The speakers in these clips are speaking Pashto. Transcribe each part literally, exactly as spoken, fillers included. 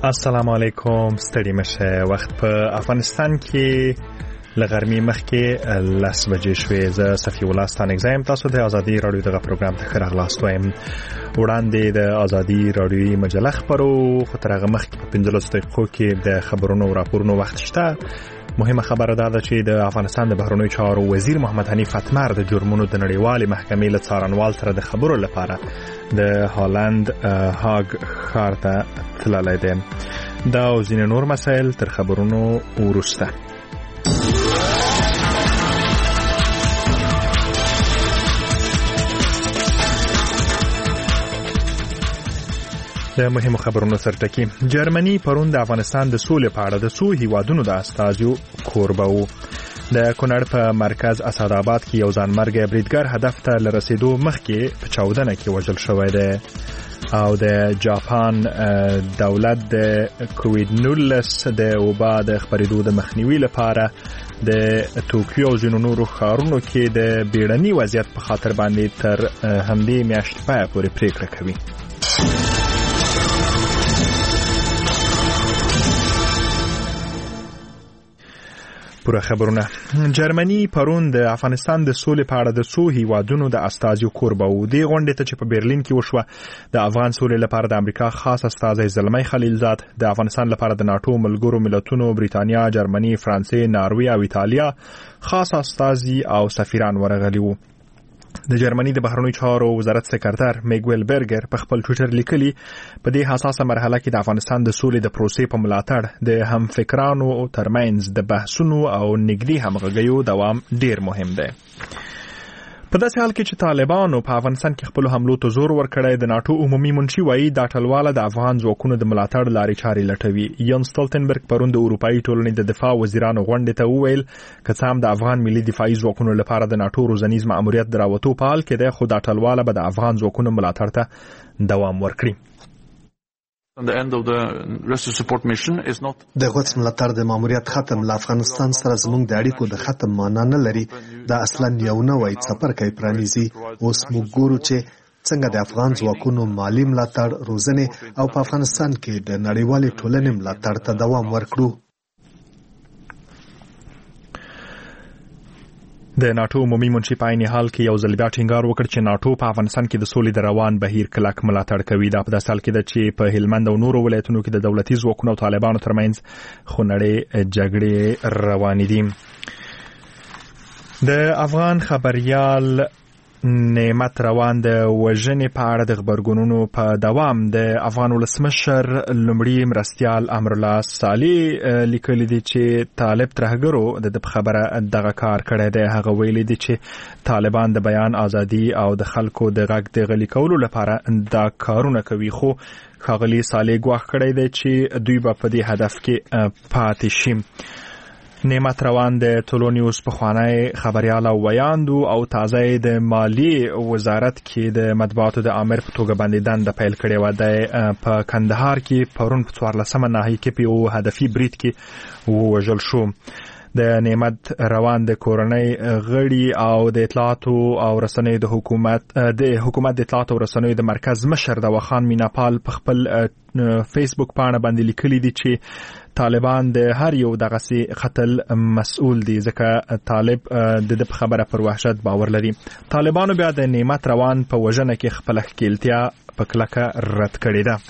السلام علیکم. ستړي مشه. وخت په افغانستان کې لغرمې مخکې لس بجې شوې. زه صفي الله ستانکزی تاسو د ازادي رادیو دغه پروګرام ته ښه راغلاست وایم. وړاندې د ازادي رادیوي مجله خپرو، خو تر هغه مخکې په پنځلسو دقیقو کې د خبرونو او راپورونو وخت شته. مهمه خبره دا ده چې د افغانستان د بهرنیو چارو وزیر محمد حنیف اتمر د جرمونو د نړیوالې محکمې له څارنوال سره د خبرو لپاره د هالند هاګ ښار ته تللی دی. دا او ځینې نور مسایل تر خبرونو وروسته. د مهمو خبرونو سرټکی. جرمني پرون د افغانستان د سولې په اړه د څو هیوادونو د استازیو کوربه وو. د کونړ په مرکز اسداباد کې یو ځانمرګی بریدګر هدف ته لرسېدو مخکې په چاودنه کې وژل شوی دی. او د جاپان دولت د کووید نولس د وبا د خپرېدو د مخنیوي لپاره د توکیو او ځینو نورو ښارونو کې د بیړني وضعیت په خاطر باندې تر همدې میاشتې پای پورې پریکړه کوي. پوره خبرونه. جرمني پرون د افغانستان د سولې په اړه د څو هیوادونو د استازیو کوربه وو. دې غونډې ته چې په برلین کې وشوه، د افغان سولې لپاره د امریکا خاص استازی زلمی خلیلزاد، د افغانستان لپاره د ناتو ملګرو ملتونو بریتانیا، جرمني، فرانسې، ناروې او ایتالیا خاص استازي او سفیران ورغلي وو. د جرمني د بهرنیو چارو وزارت سکرټر میګویل برګر په خپل ټویټر لیکلي، په دې حساسه مرحله کې د افغانستان د سولې د پروسې په ملاتړ د همفکرانو ترمنځ د بحثونو او نږدې همغږیو دوام ډیر مهم دی. په داسې حال کې چې طالبانو په افغانستان کې خپل حملو ته زور ورکړی، د ناتو عمومي منشي وایي دا ټلواله د افغان ځواکونو د ملاتړ لارې چارې لټوي. یان سټولټنبرګ پرون د اروپایي ټولنې د دفاع وزیرانو غونډې ته وویل که څه هم د افغان ملي دفاعي ځواکونو لپاره د ناتو روزنیز ماموریت د راوتو په حال کې دی، خو دا ټلواله به د افغان ځواکونو ملاتړ ته دوام ورکړي. د غوڅ ملاتړ د ماموریت ختم له افغانستان سره زموږ د اړیکو د ختم معنا نه لري. دا اصلا یو نوی څپرکی پرانیزي. اوس موږ ګورو چې څنګه د افغان ځواکونو مالی ملاتړ، روزنې او په افغانستان کې د نړیوالې ټولنې ملاتړ ته دوام ورکړو. د ناتو عمومي منشي په عین حال کې یو ځل بیا ټینګار وکړ چې ناتو په افغانستان کې د سولې د روان بهیر کلک ملاتړ کوي. دا په داسې حال کې ده چې په هلمند او نورو ولایتونو کې د دولتي ځواکونو او طالبانو ترمنځ خونړۍ جګړې روانې دي. د افغان خبريال نعمت روان د وژنې په اړه د خبرګونونو په دوام د افغان ولسمشر لومړي مرستیال امرالله صالح لیکلي دي چې طالب ترهګرو د خبره دغه کار کړی دی. هغه ویلي دي چې طالبان د بیان ازادي او د خلکو د غږ د غلي کولو لپاره دا کارونه کوي، خو ښاغلي صالح ګواښ کړی دی چې دوی به په دې هدف کې پاتې شي. نعمت روان د تولونیوس پخوانی خبريال او ویاندو او تازه د مالی وزارت کې د مطبوعاتو د امر په توګه باندې دنده پیل کړې و. د په کندهار کې پرون په څوارلسمه ناحیه کې په یو هدفي برید کې ووژل شو. د نعمت روان د کورنۍ غړي او د اطلاعاتو او رسنیو د حکومت د حکومت د اطلاعاتو او رسنیو د مرکز مشر د وخان میناپال په خپل فیسبوک پاڼه باندې لیکلي دي چې طالبان د هر یو دغه سي قتل مسؤل دي، ځکه طالب د خبره پر وحشت باور لري. طالبانو بیا د نعمت روان په وژنه کې خپل ښکیلتیا په کلکه رد کړې ده.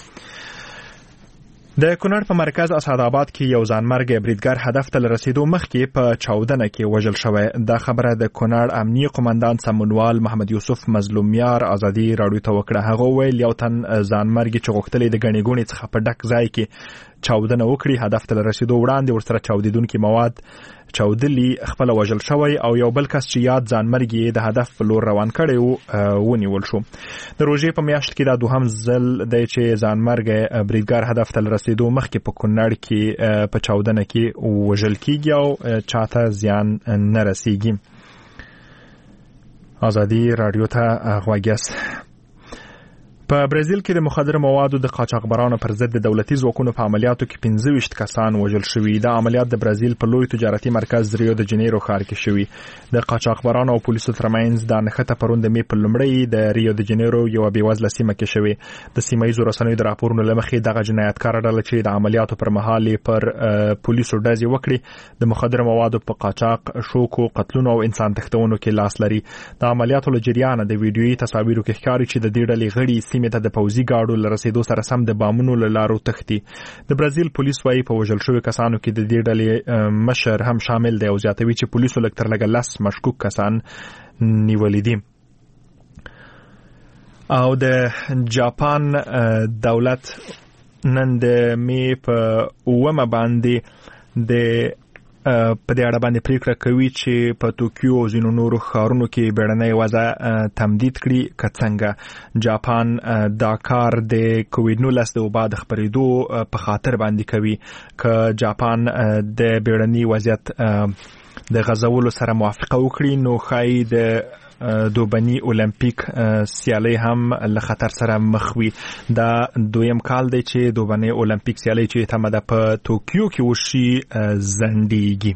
د کونړ په مرکز اسداباد کې یو ځانمرګی بریدګر هدف ته رسیدو مخکې په چاودنه کې وژل شوی. دا خبره د کونړ امنیه قومندان سمونوال محمد یوسف مظلومیار ازادي رادیو ته وکړه. هغه ویل یو تن ځانمرګی چې غوښتلې د غنی ګونې څخه په ډک ځای کې چاودنه وکړي، هدف ته رسیدو وړاندې ورسره چاودیدونکي مواد چاودلی خپل وژل شوی او یو بل کس چې یاد ځانمرګي د هدف په لور روان کړي وو ونیول شو. د روژې په میاشت کې دا دوهم ځل دی چې ځانمرګي بریدګر هدف ته رسیدو مخکې په کونړ کې په چاودنه کې وژل کیږي او چاته زیان نه رسیږي. ازادي رادیو ته غوږ یاست. په برازیل کې د مخدره موادو د قاچاقبرانو پر ضد د دولتي ځواکونو په عملیاتو کې پنځه ویشت کسان وژل شوي. دا عملیات د برازیل په لوی تجارتي مرکز ریو د جنیرو ښار کې شوي. د قاچاقبرانو او پولیسو ترمنځ د نښته پرون د می په لومړی د ریو د جنیرو یو بېوزله سیمه کې شوي. د سیمایي رسنیو د راپورونو له مخې دغه جنایتکار ډله چې د عملیاتو پر مهال پر پولیسو ډزې وکړي د مخدره موادو په قاچاق، شوکو، قتلونو او انسان تښتونو کې لاس لري. د عملیاتو له جریانه د ویډیويي تصاویرو کې ښکاري چې د دې ډلې غړي سیمه ته د پوځي ګاډو له رسیدو سره سم د بامونو له لارو تښتي. د برازیل پولیس وايي په وژل شوي کسانو کې د دې ډلې مشر هم شامل دی او زیاتوي چې پولیسو لږ تر لږه لس مشکوک کسان نیولي دي. او د جاپان دولت نن د می په اومه باندې د په دې اړه باندې پریکړه کوي چې په توکیو او ځینو نورو ښارونو کې بیړنۍ وضع تمدید کړي که څنګه. جاپان دا کار د کووډ نولس د وبا د خپرېدو په خاطر باندې کوي. که جاپان د بیړني وضعیت د غځولو سره موافقه وکړي نو ښایي د دوبني اولمپیک سیالي هم له خطر سره مخ وي. دا دویم کال دی چې دوبني اولمپیک سیالي چې تمه ده په توکیو کې وشي ځنډیږي.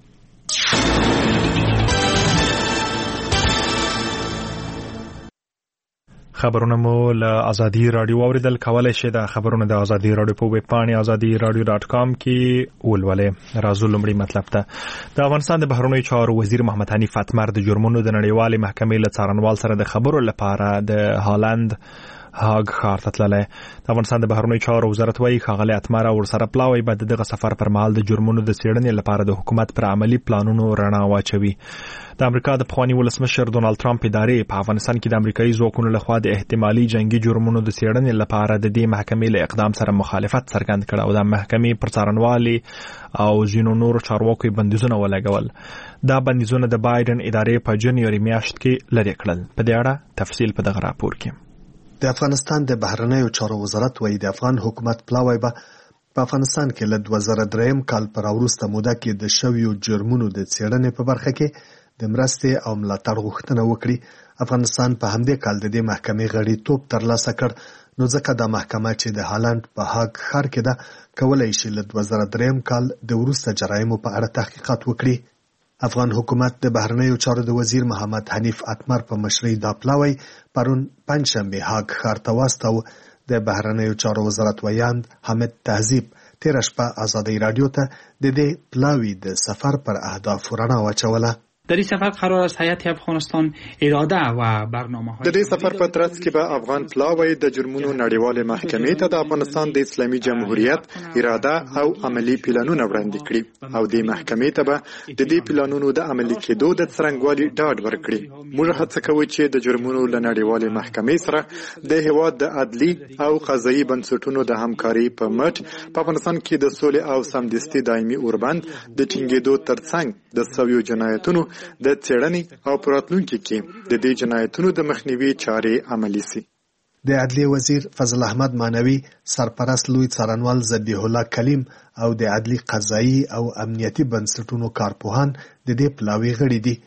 خبرونه مو له ازادي رادیو اوریدل کولای شئ. د خبرونه د ازادي رادیو په ویب پاڼې ازادي رادیو ډاټ کام کې ولولئ. راځو لومړی مطلب ته. د افغانستان د بهرنیو چارو وزیر محمد حنیف اتمر د جرمونو د نړیوالې محکمې له څارنوال سره د خبرو لپاره د هالند هاګ ښار ته تللی. د افغانستان د بهرنیو چارو وزارت وايي ښاغلی اتمر او ورسره پلاوی به د دغه سفر پر مهال د جرمونو د څېړنې لپاره د حکومت پر عملي پلانونو رڼا واچوي. د امریکا د پخواني ولسمشر ډونالد ټرمپ ادارې په افغانستان کې د امریکایي ځواکونو لخوا د احتمالي جنگي جرمونو د څېړنې لپاره د دې محکمې له اقدام سره مخالفت څرګند کړ او د محکمې پر څارنوالي او ځینو نورو چارواکو بندیزونه ولګول. دا بندیزونه د بایدن ادارې په جنوري میاشت کې لرې کړل. په دې اړه تفصیل په دغه راپور کې. د افغانستان د بهرنیو چارو وزارت وايي د افغان حکومت پلاوی به په افغانستان کې له دوه زره درې کال پر وروسته موده کې د شویو جرمونو د څېړنې په برخه کې د مرستې او ملاتړ غوښتنه وکړي. افغانستان په همدې کال د دې محکمې غړیتوب ترلاسه کړ نو ځکه د محکمه چې د هالند په هاګ ښار کې ده کولای شي له دوه زره درې کال د وروسته جرایمو په اړه تحقیقات وکړي. افغان حکومت د بهرنیو چارو د وزیر محمد حنیف اتمر په مشرۍ دا پلاوی پرون پنځشنبه هاګ ښار ته واستاوه. د بهرنیو چارو وزارت ویاند حمید تهذیب تېره شپه ازادي رادیو ته د دې پلاوی د سفر پر اهدافو رڼا واچوله. در این سفر قرار است هیئت افغانستان اراده و برنامه‌های د دې سفر په ترڅ کې به افغان پلاوی د جرمونو نړیوالې محکمې ته د افغانستان د اسلامي جمهوریت اراده او عملی پلانونه وړاندې کړي او د محکمې ته به د دې پلانونو د عملي کېدو د څرنګوالي ډاډ ورکړي. موږ هڅه کوو چې د جرمونو له نړیوالې محکمې سره د هیواد د عدلي او قضایي بنسټونو د همکاري په مټ په افغانستان کې د سولې او سمدستي دایمي اوربند د ټینګېدو ترڅنګ د سویو جنایتونو د څېړنې او پراتلونکي کې د دې جنایتونو د مخنیوي چارې عملي سي. د عدلیه وزیر فضل احمد مانوي، سرپرست لوی څارنوال ذبیح الله کلیم او د عدلي قضایي او امنیتي بنسټونو کارپوهان د دې پلاوي غړي دي.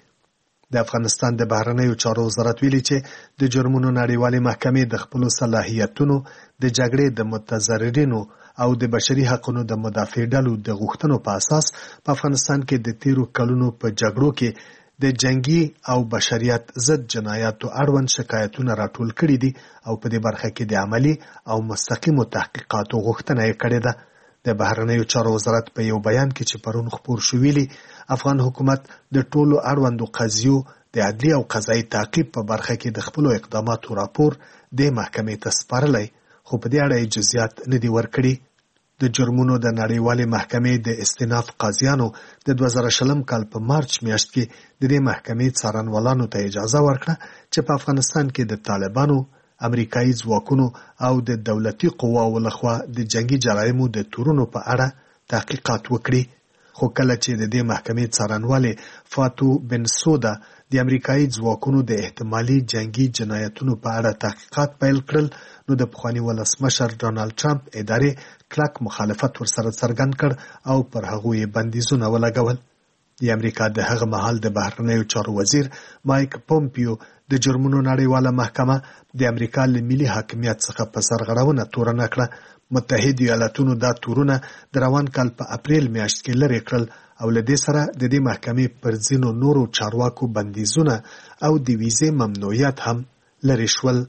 د افغانستان د بهرنیو چارو وزارت ویلي چې د جرمونو نړیوالې محکمې د خپلو صلاحیتونو د جګړې د متضررینو او د بشري حقوقو د مدافع ډلو د غوښتنو په اساس په افغانستان کې د تیرو کلونو په جګړو کې د جنگي او بشریت ضد جنایاتو اړوند شکایتونه راټول کړي دي او په دې برخه کې د عملی او مستقیمو تحقیقاتو غوښتنه یې کړې ده. د بهرنیو چارو وزارت په یو بیان کې چې پرون خپور شو ویلي افغان حکومت د ټولو اړوندو قضیو د عدلي او قضایي تعقیب په برخه کې د خپلو اقداماتو راپور د محکمې ته سپارلی، خو په دې اړه جزئیات نه دي ورکړي. د جرمونو د نړیوالې محکمې د استیناف قاضیانو د دوه زره شلم کال په مارچ میاشت کې د دې محکمې څارنوالانو ته اجازه ورکړه چې په افغانستان کې د طالبانو، امریکایي ځواکونو او د دولتي قواو لخوا د جنگي جرایمو د تورونو په اړه تحقیقات وکړي. خو کله چې د دې محکمې څارنوالې فاتو بن سودا د امریکایي ځواکونو د احتمالي جنگي جنایتونو په اړه تحقیقات پیل کړل نو د پخواني ولسمشر ډونالد ټرمپ ادارې کلک مخالفت ورسره څرګند کړ او پر هغوی بندیزونه ولګول. د امریکا د هغه مهال د بهرنیو چارو وزیر مایک پومپیو د جرمونو نړیواله محکمه د امریکا له ملي حاکمیت څخه په سرغړونه تورنه کړه. متحده ایالاتونو دا تورونه د روان کال په اپریل میاشت کې لرې کړل او له دې سره د دې محکمې پر ځینو نورو چارواکو بندیزونه او د ویزې ممنوعیت هم لرې شول.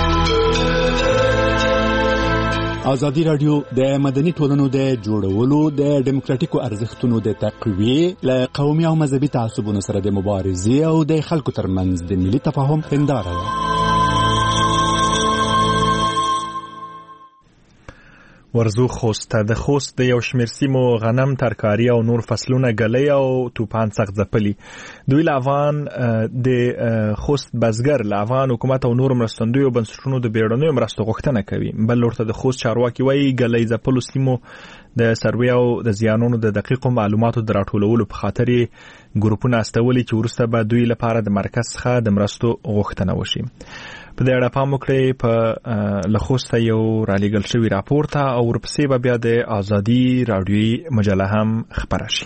ازادي رادیو د مدني ټولنو د جوړولو د ډیموکراټیکو ارزښتونو د تقویې له قومي او مذهبي تعصبونو سره د مبارزې او د خلکو ترمنځ د ملي تفاهم هنداره ده. ورزو خوست د خوست د یو شمېر سیمو غنم، ترکاري او نور فصلونه ګلۍ او توپان سخت ځپلي. دوی له افغان د خوست بزګر له افغان حکومت او نور مرستندویو بنسټونو د بیړنیو مرستو غوښتنه کوي. بل ورته د خوست چارواکي وایي ګلۍ ځپلو سیمو د سروې او د زیانونو د دقیقو معلوماتو د راټولولو په خاطر ګروپونه استولي چې وروسته به دوی لپاره د مرکز څخه د مرستو غوښتنه وشي. په دې اړه پام وکړئ. په لخوسته یو رالیږل شوی راپور ته او ورپسې به بیا د ازادي رادیوي مجله هم خپره شي.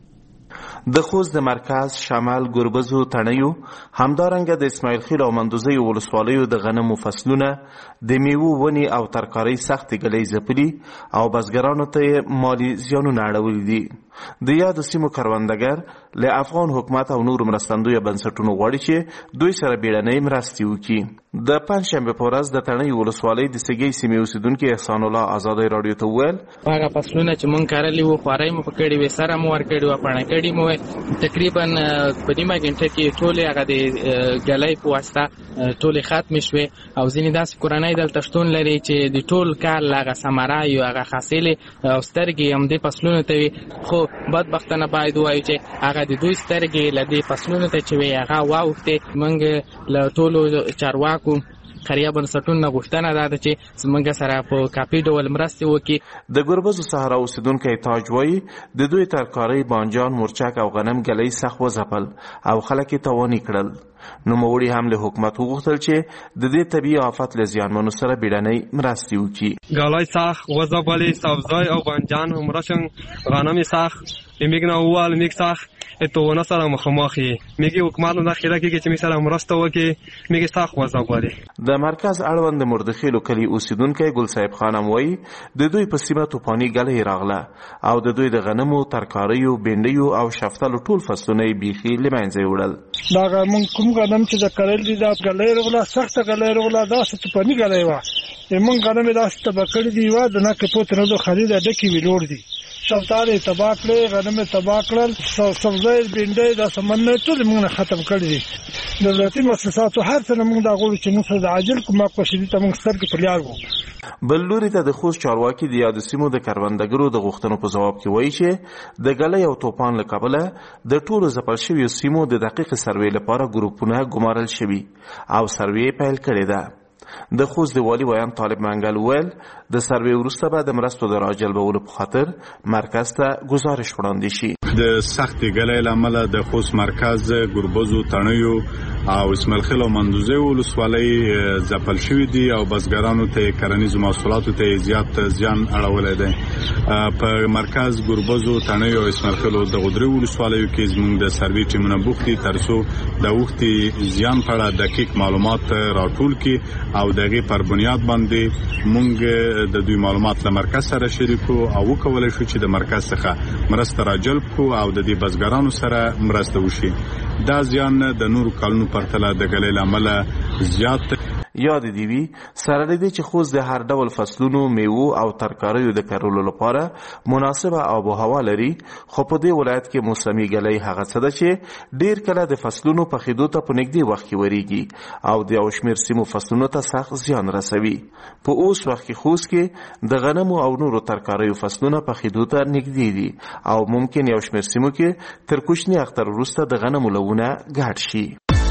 د خوست د مرکز شمال ګربزو تڼیو همدارنګه د اسماعیل خیل او مندوزي ولسوالیو د غنمو فصلونه د میوو ونی او ترکاري سخت ګلۍ ځپلي او بزګرانو ته مالی زیانونه اړولي دي. د یاد سیمو کروندګر له افغان حکومت او نور مرستندوی بنسټونو غواړي چې دوی سره بیړنۍ مرستې وکړي. د پنځشنبه په ورځ د تڼیو ولسوالۍ د سګۍ سیمې اوسیدونکي احسان الله ازادي رادیو ته وویل هغه فصلونه چې مونږ کرلي وو خوارۍ مو پکړې وې سره مو ورکړې وه پاڼه کړې مو تقریبا په نیمه ګنټه کې ټولې هغه د ګلۍ په واسطه ټولې ختمې شوې او ځینې داسې کورنۍ دلته شتون لري چې د ټول کال هغه ثمره یو هغه حاصلې او سترګې همدې فصلونو ته وي. خو بدبختانه باید ووایو چې هغه د دوی سترګې له دې فصلونو ته چې وي هغه واوښتې. موږ له ټولو چارواکو خیریه بنسټونو غوښتنه ده چې زموږ سره په کاپي ډول مرستې وکړي. د ګربزو صحرا اوسیدونکی تاج وایي د دوی ترکارۍ، بانجان، مرچک او غنم ګلۍ سخت وځپل او خلک یې تاواني کړل. نوموړي هم له حکومت وغوښتل چې د دې طبیعي آفت له زیانمنو سره بیړنۍ مرستې وکړي. ګلۍ سخت وځپلې، سبزی او بانجان همراه شن، غنم سخت میګ نه ووال میګ سخت اتونه سره مخامخ یې میګي حکومت نه خیره کېږي چې می سره مرسته وکړي میګي سخت وځپلې. د مرکز اړوند مردخیلو کلی اوسیدونکی ګل صاحب خانم وایي د دوی په سیمه توپاني ګلۍ راغله او د دوی د غنمو، ترکاریو، بینډیو او شفتالو ټول فصلونه یې بیخي له منځه وړل. دا موږ کوم غنم چې د کرل دي دا ګلۍ راغله، سخته ګلۍ راغله، داسې توپاني ګلۍ وه. موږ غنم یې داسې تباه کړي دي وه د نقې پوتې نه د خرید ډکې ویلوړ دي. شفتالې تباه کړې، غنم یې تباه کړل، سبزۍ، بینډۍ دا سمن ټول موږ نه ختم کړي دي. دولتي مؤسساتو هر څه نه موږ دا غواړو چې موږ سره د عاجل کومک وشي. دې ته موږ سترګې په لیار وو. بل لوري ته د خوست چارواکي د یادو سیمو د کروندګرو د غوښتنو په ځواب کې وایي چې د ګلۍ او توپان له کبله د ټولو ځپل شویو سیمو د دقیق سروې لپاره ګروپونه ګمارل شوي او سروې پیل کړې ده. د خوست د والي ویان طالب منګل ویل د سروې وروسته به د مرستو د راجلبولو په خاطر مرکز ته ګزارش وړاندې شي. د سختې ګلۍ له امله د خوست مرکز ګربزو، تڼیو او اسماعیل خیل او مندوزي ولسوالۍ ځپل شوي دي او بزګرانو ته کرنیزو محصولاتو ته زیات زیان اړولی دی. په مرکز ګربزو، تڼیو او اسماعیل خیل د غدري ولسوالیو کې زموږ د سروې ټیمونه بوخت دي تر څو د اوښتې زیان په اړه دقیق معلومات راټول کړي او دغه پر بنیاد باندې مونږ د دوی معلومات له مرکز سره شریکو او وکولای شو چې د مرکز څخه مرسته راجلب کو او د دې بزګرانو سره مرسته وشي. دا زیان د نورو کلونو پرتله د ګلۍ له امله زیات یاد دی وی سره دې چې خوست د هر ډول فصلونو، میوو او ترکاریو د کرلو لپاره مناسبه آب و هوا لري. خو په دې ولایت کې موسمي ګلۍ هغه څه ده چې ډیر کله د فصلونو په خېدو ته په نږدې وخت کې وریږي او د یو شمېر سیمو فصلونو ته سخت زیان رسوي. په اوس وخت کې خوست کې د غنمو او نورو ترکاریو فصلونه په خېدو ته نږدې دي او ممکن یو شمېر سیمو کې تر کوچني اختر وروسته د غنمو لونه ګډ شي.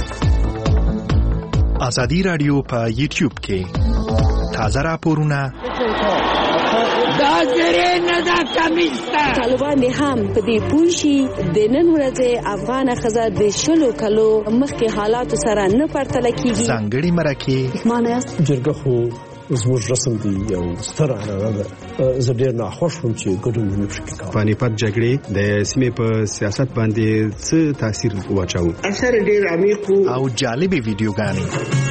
ازادي رادیو په یوټیوب کې تازه راپورونه دا زری نه دا کمیسته طالبان هم په دې پوښي د نن ورځې افغان خزه د شلو کلو مخکې حالات سره نه پرتل کیږي. ځانګړي مرکه مانه جرګه خو زموږ رسم دی یو ستر عنعنه ده. زه ډېر ناخوښ وم چې ګډون مې پکې کاوه. پانیپت جګړې د سیمې په سیاست باندې څه تاثیر واچاوه؟ اثر ډېر عمیق او جالبې ویډیوګانې،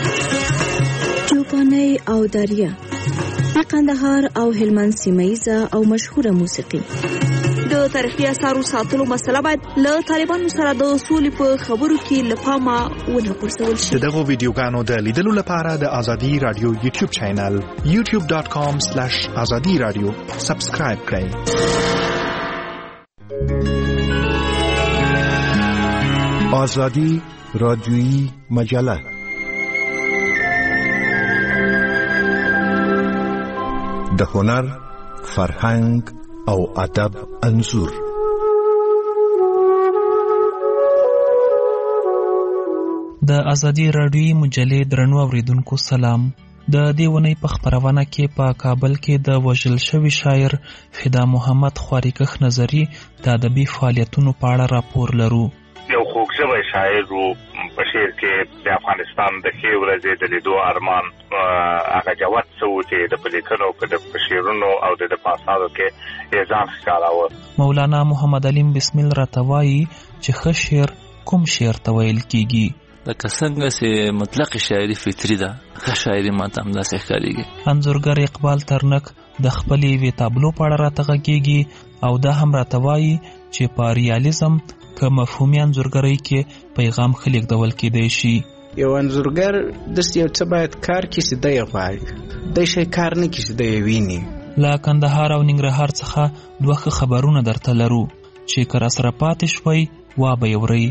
چوپانۍ او دریا، قندهار او هلمند سیمه‌ایزه او مشهوره موسیقي. د تاریخي اثارو ساتلو مسله باید له طالبانو سره د سولې په خبرو کې له پامه ونه غورځول شي. دغه ویډیوګانو د لیدلو لپاره د ازادي رادیو یوټیوب چینل یوټیوب ډاټ کام سلیش ازادي رادیو سبسکرایب کړئ. آزادی رادیویی مجله د هنر، فرهنګ او ادب انځور. د ازادي رادیویی مجلې درنو اوریدونکو سلام. د دې ونې په خبرونه کې په کابل کې د وژل شوي شاعر فدا محمد خواریکخ نظری د ادبي فعالیتونو په اړه راپور لرو. یو خوږژبی شاعر و په شعر کې د افغانستان د ښې ورځې د لیدو ارمان هغه جوت څه و چې د په لیکنو په شعرونو او د په اثارو کې یې ځان ښکاراوه. مولانا محمد علیم بسمل راته وایي چې ښه شعر کوم شعر ته ویل کېږي. لکه څنګه چې مطلق شاعري فطري ده، ښه شاعري ماته همداسې ښکارېږي. انځورګر اقبال ترنک د خپلې یوې تابلو په اړه راته غږېږي او دا هم راته وایي چې په ریالیزم که مفهومي انځورګرۍ کې پیغام ښه لیږدول کېدی شي. یو انځورګر داسې یو څه باید کار کړي چې دی یې غواړي، دی شی کار نه کړي چې دی یې ویني. له کندهار او ننګرهار څخه دوه ښه خبرونه درته لرو چې که راسره پاتې شوئ وا به یې ورئ.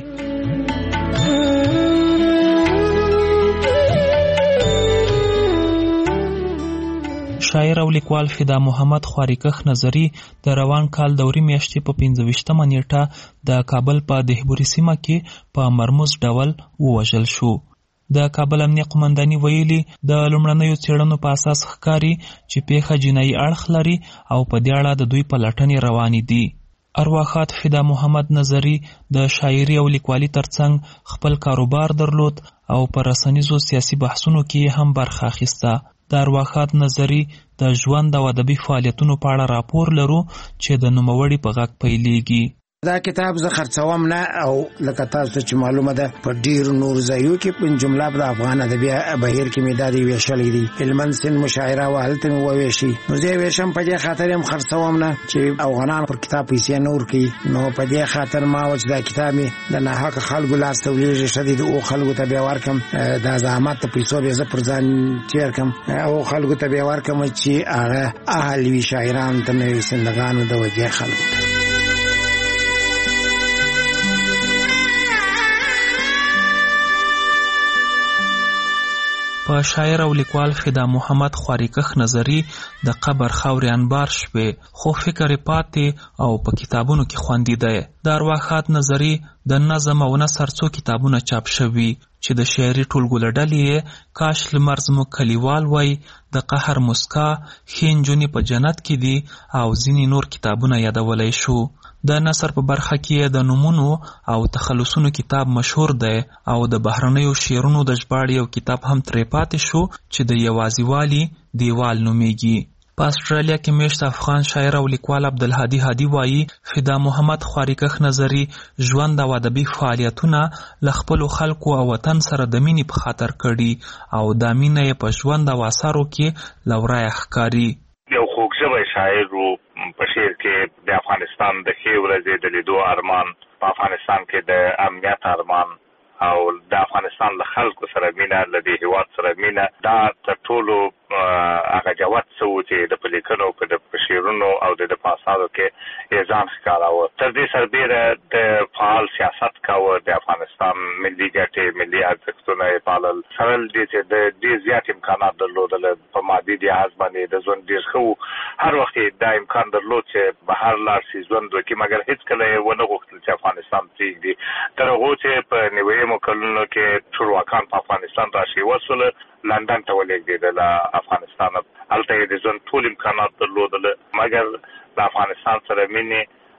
شاعر او لیکوال فدا محمد خواریکخ نظری د روان کال دوري میاشتې په پنځه ویشتمه نیټه د کابل په دهبوري سیمه کې په مرموز ډول ووژل شو. د کابل امنیه قومنداني ویلي د لومړنیو څېړنو په اساس ښکاري چې پیښه جنایي اړخ لري او په دې اړه د دوی پلټنې روانې دي. ارواښاد فدا محمد نظری د شاعري او لیکوالي ترڅنګ خپل کاروبار درلود او په رسنیزو سیاسي بحثونو کې هم برخه اخیسته. د ارواښاد نظری د ژوند او ادبي فعالیتونو په اړه راپور لرو چې د نوموړي په غږ پیلېږي. دا کتاب زه خرڅوم نه او لکه تاسو چې معلومه ده په ډیرو نور ځایو کې په جمله د افغان ادبي بهیر کې مې دا دی ویشلې دي. هلمند سیند مشاعره و هلته مې وویشي، نو زه یې ویشم په دې خاطر هم خرڅوم نه چې افغانان پر کتاب پیسې نه ورکوي. نو په دې خاطر ما و چې دا کتاب مې د ناحقه خلکو لاس ته ولېږي ښه دی د هغو خلکو ته بیا ورکړم، دا زحمت د پیسو بیا زه پر ځان تېر کړم، هغو خلکو ته بیا ورکړم چې هغه اهل وي شاعرانو ته، نویسندګانو د وږې خلکو. په شاعر او لیکوال فدا محمد خواریکخ نظری د قبر خاورې انبار شوې، خو فکر یې پاتې او په کتابونو کې خوندي دی. د ارواښاد نظری د نظم او نثر څو کتابونه چاپ شوي چې د شاعري ټولګو له ډلې یې کاش لمر زموږ کلیوال وای، د قهر مسکا، ښې نجونې په جنت کې دي او ځینې نور کتابونه یادولی شو. د نثر په برخه کې د نومونو او تخلصونو کتاب مشهور دی او د بهرنیو شعرونو د ژباړې یو کتاب هم ترې پاتې شو چې د یوازیوالي دیوال نومیږي. په استرالیا کې میشت افغان شاعر او لیکوال عبدالهادي هادي وایي فدا محمد خواریکخ نظری ژوند او ادبي فعالیتونه له خپلو خلکو او وطن سره د مینې په خاطر کړي او دا مینه یې په ژوند او اثارو کې له ورایه ښکاري. یو خوږژبی شاعر و په شعر کې د افغانستان د ښې ورځې د لیدو ارمان، په افغانستان کې د امنیت ارمان او د افغانستان له خلکو سره مینه، له دې هېواد سره مینه، دا تر ټولو هغه جوت څه و چې د په لیکنو په شعرونو او د په اثارو کې یې ځان ښکاراوه. تر دې سربیره د فعال سیاست کاوه، د افغانستان ملي ګټې، ملي ارزښتونه یې پالل، سره له دې چې د ډېر زیات امکانات درلودل په مادي لحاظ باندې د ژوند ډېر ښه و. هر وخت یې دا امکان درلود چې بهر لاړ شي، ژوند وکړي، مګر هېڅکله یې ونه غوښتل چې افغانستان پرېږدي. تر هغو چې په نیویمو کلونو کې ټولواکان په افغانستان راشي وسوله، لندن ته ولېږدېدل افغانستان، هلته یې د ژوند ټول امکانات درلودل، مګر د افغانستان سره مینې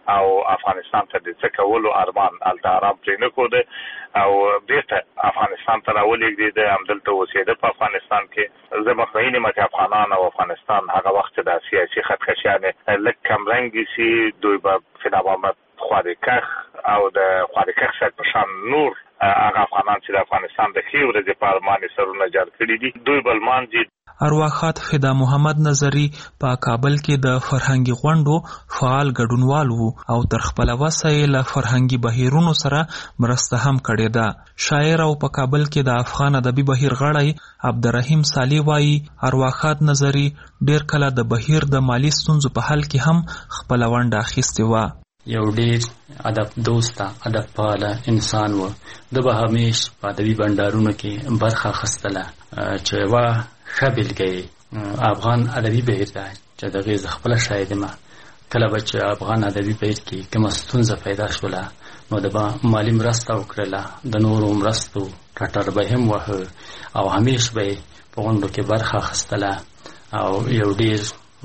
او افغانستان ته د څه کولو ارمان هلته آرام پرې نه ښوده او بیرته افغانستان ته راولېږدېد، همدلته اوسېده په افغانستان کې. زه مطمئن یم چې افغانان او افغانستان هغه وخت چې د سیاسي خطکشیانې لږ کمرنګې سي، دوی به فدا محمد خواریکخ او د خواریکخ صاحب په شان نور هغه افغانان چې د افغانستان د ښې ورځې په ارمان یې سرونه جار کړي دي دوی به لمانځي. ارواښاد فدا محمد نظري په کابل کې د فرهنګي غونډو فعال ګډونوال وو او تر خپله وسه یې له فرهنګي بهیرونو سره مرسته هم کړې ده. شاعر او په کابل کې د افغان ادبي بهیر غړی عبدالرحیم سالي وایي ارواښاد نظري ډېر کله د بهیر د مالي ستونزو په حل کې هم خپله ونډه اخیستې وه. یو ډېر ادب دوسته ادب پاله انسان و. د به همیش په ادبي بنډارونو کې برخه اخیستله چې یوه ښه بېلګه افغان ادبي بهیر ده چې د هغې زه خپله شاهد یم. کله به چې افغان ادبي بهیر کې کومه ستونزه پیدا شوله نو د به مالي مرسته وکړله، د نورو مرستو ټټر به هم وهه او همیش به یې په غونډو کې برخه اخیستله او یو ډېر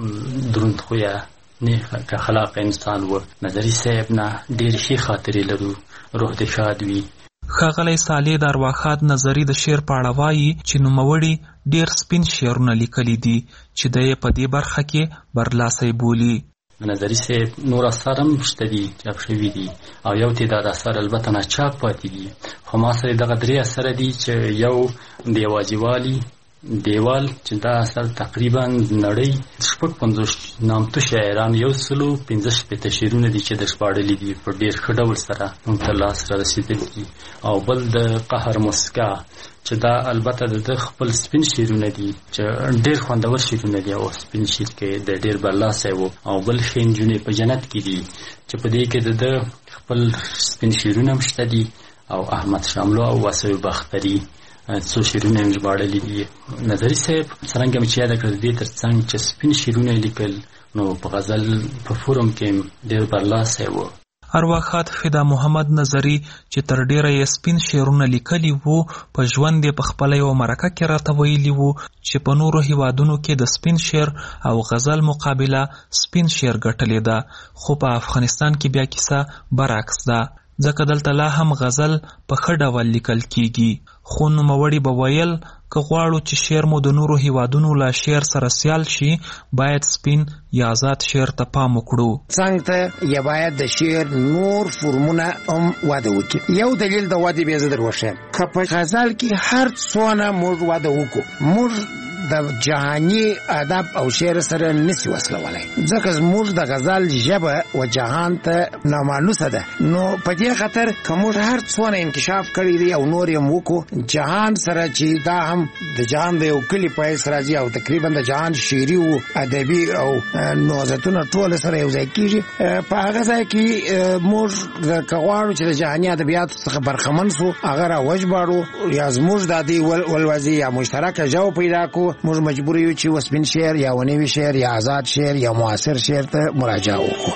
دروند خویه نیک اخلاق انسان و. نظري صاحب نه ډېرې ښې خاطرې لرو، روح دې شاد وي. ښاغلی صالح د ارواښاد نظري د شعر په اړه وایي چې نوموړي ډېر سپین شعرونه لیکلي دي چې د یې په دې برخه کې برلاسی بولي. نظري صاحب نور اثار هم شته دي چاپ شوي دي او یو تعداد اثار البته ناچاپ پاتې دي، خو ما سره دغه درې اثره دي چې یو د یوازیوالي دیوال چې دا اثر تقریبا نړۍ شپږ پنځوس نامتو شاعران یو سلو پنځه شپېته شعرونه دي چې د ژباړلي دي په ډېر ښه ډول سره موږ ته لاس را رسېدلي دي. او بل د قهر مسکا چې دا البته د خپل سپین شعرونه دي چې ډېر خوندور شعرونه دي او سپین شعر کې د ډېر برلاسی و. او بل ښې نجونې په جنت کې دي چې په دې کې د خپل سپین شعرونه هم شته دي او احمد شاملو او واسوي باختري څو شعرونه یې ژباړلي دي. نظري صاحب څرنګه مې چې یاده کړه دې تر څنګ چې سپین شعرونه یې لیکل نو په غزل په فورم کې ډېر برلاسی و. ارواښاد فدا محمد نظري چې تر ډېره یې سپین شعرونه لیکلي وو په ژوند یې په خپله یوه مرکه کې راته ویلي وو چې په نورو هیوادونو کې د سپین شعر او غزل مقابله سپین شعر ګټلې ده، خو په افغانستان کې بیا کیسه برعکس ده، ځکه دلته لا هم غزل په ښه ډول لیکل کیږي. خو نوموړي به ویل که غواړو چې شعر مو د نورو هیوادونو له شعر سره سیال شي باید سپین یا آزاد شعر ته پام وکړو. څنګ ته یا باید د شعر نور فورمونه هم وده وکړي. یو دلیل د ودې بیا زه در وښیم که په غزل کې هر څونه موږ وده وکړو موږ د جهاني ادب او شعر سره نسی وصلولی، ځکه زموږ د غزل ژبه و جهان ته نامانوسه ده. نو په دې خاطر که موږ هر څونه انکشاف کړی دی او نور یې وکړو جهان سره چې دا هم د جهان د یو کلي په حیث راځي او تقریبا د جهان شعري او ادبي او نهضتونه ټول سره یو ځای کېږي، په هغه ځای کې موږ که غواړو چې د جهاني ادبیاتو څخه برخمن سو هغه راوژباړو یا زموږ د دې ولوځي یا مشترکه ژبه پیدا کړو، موږ مجبور یو چې وسپین شعر یا ونوي شعر یا آزاد شعر یا معاصر شعر ته مراجعه وکړو.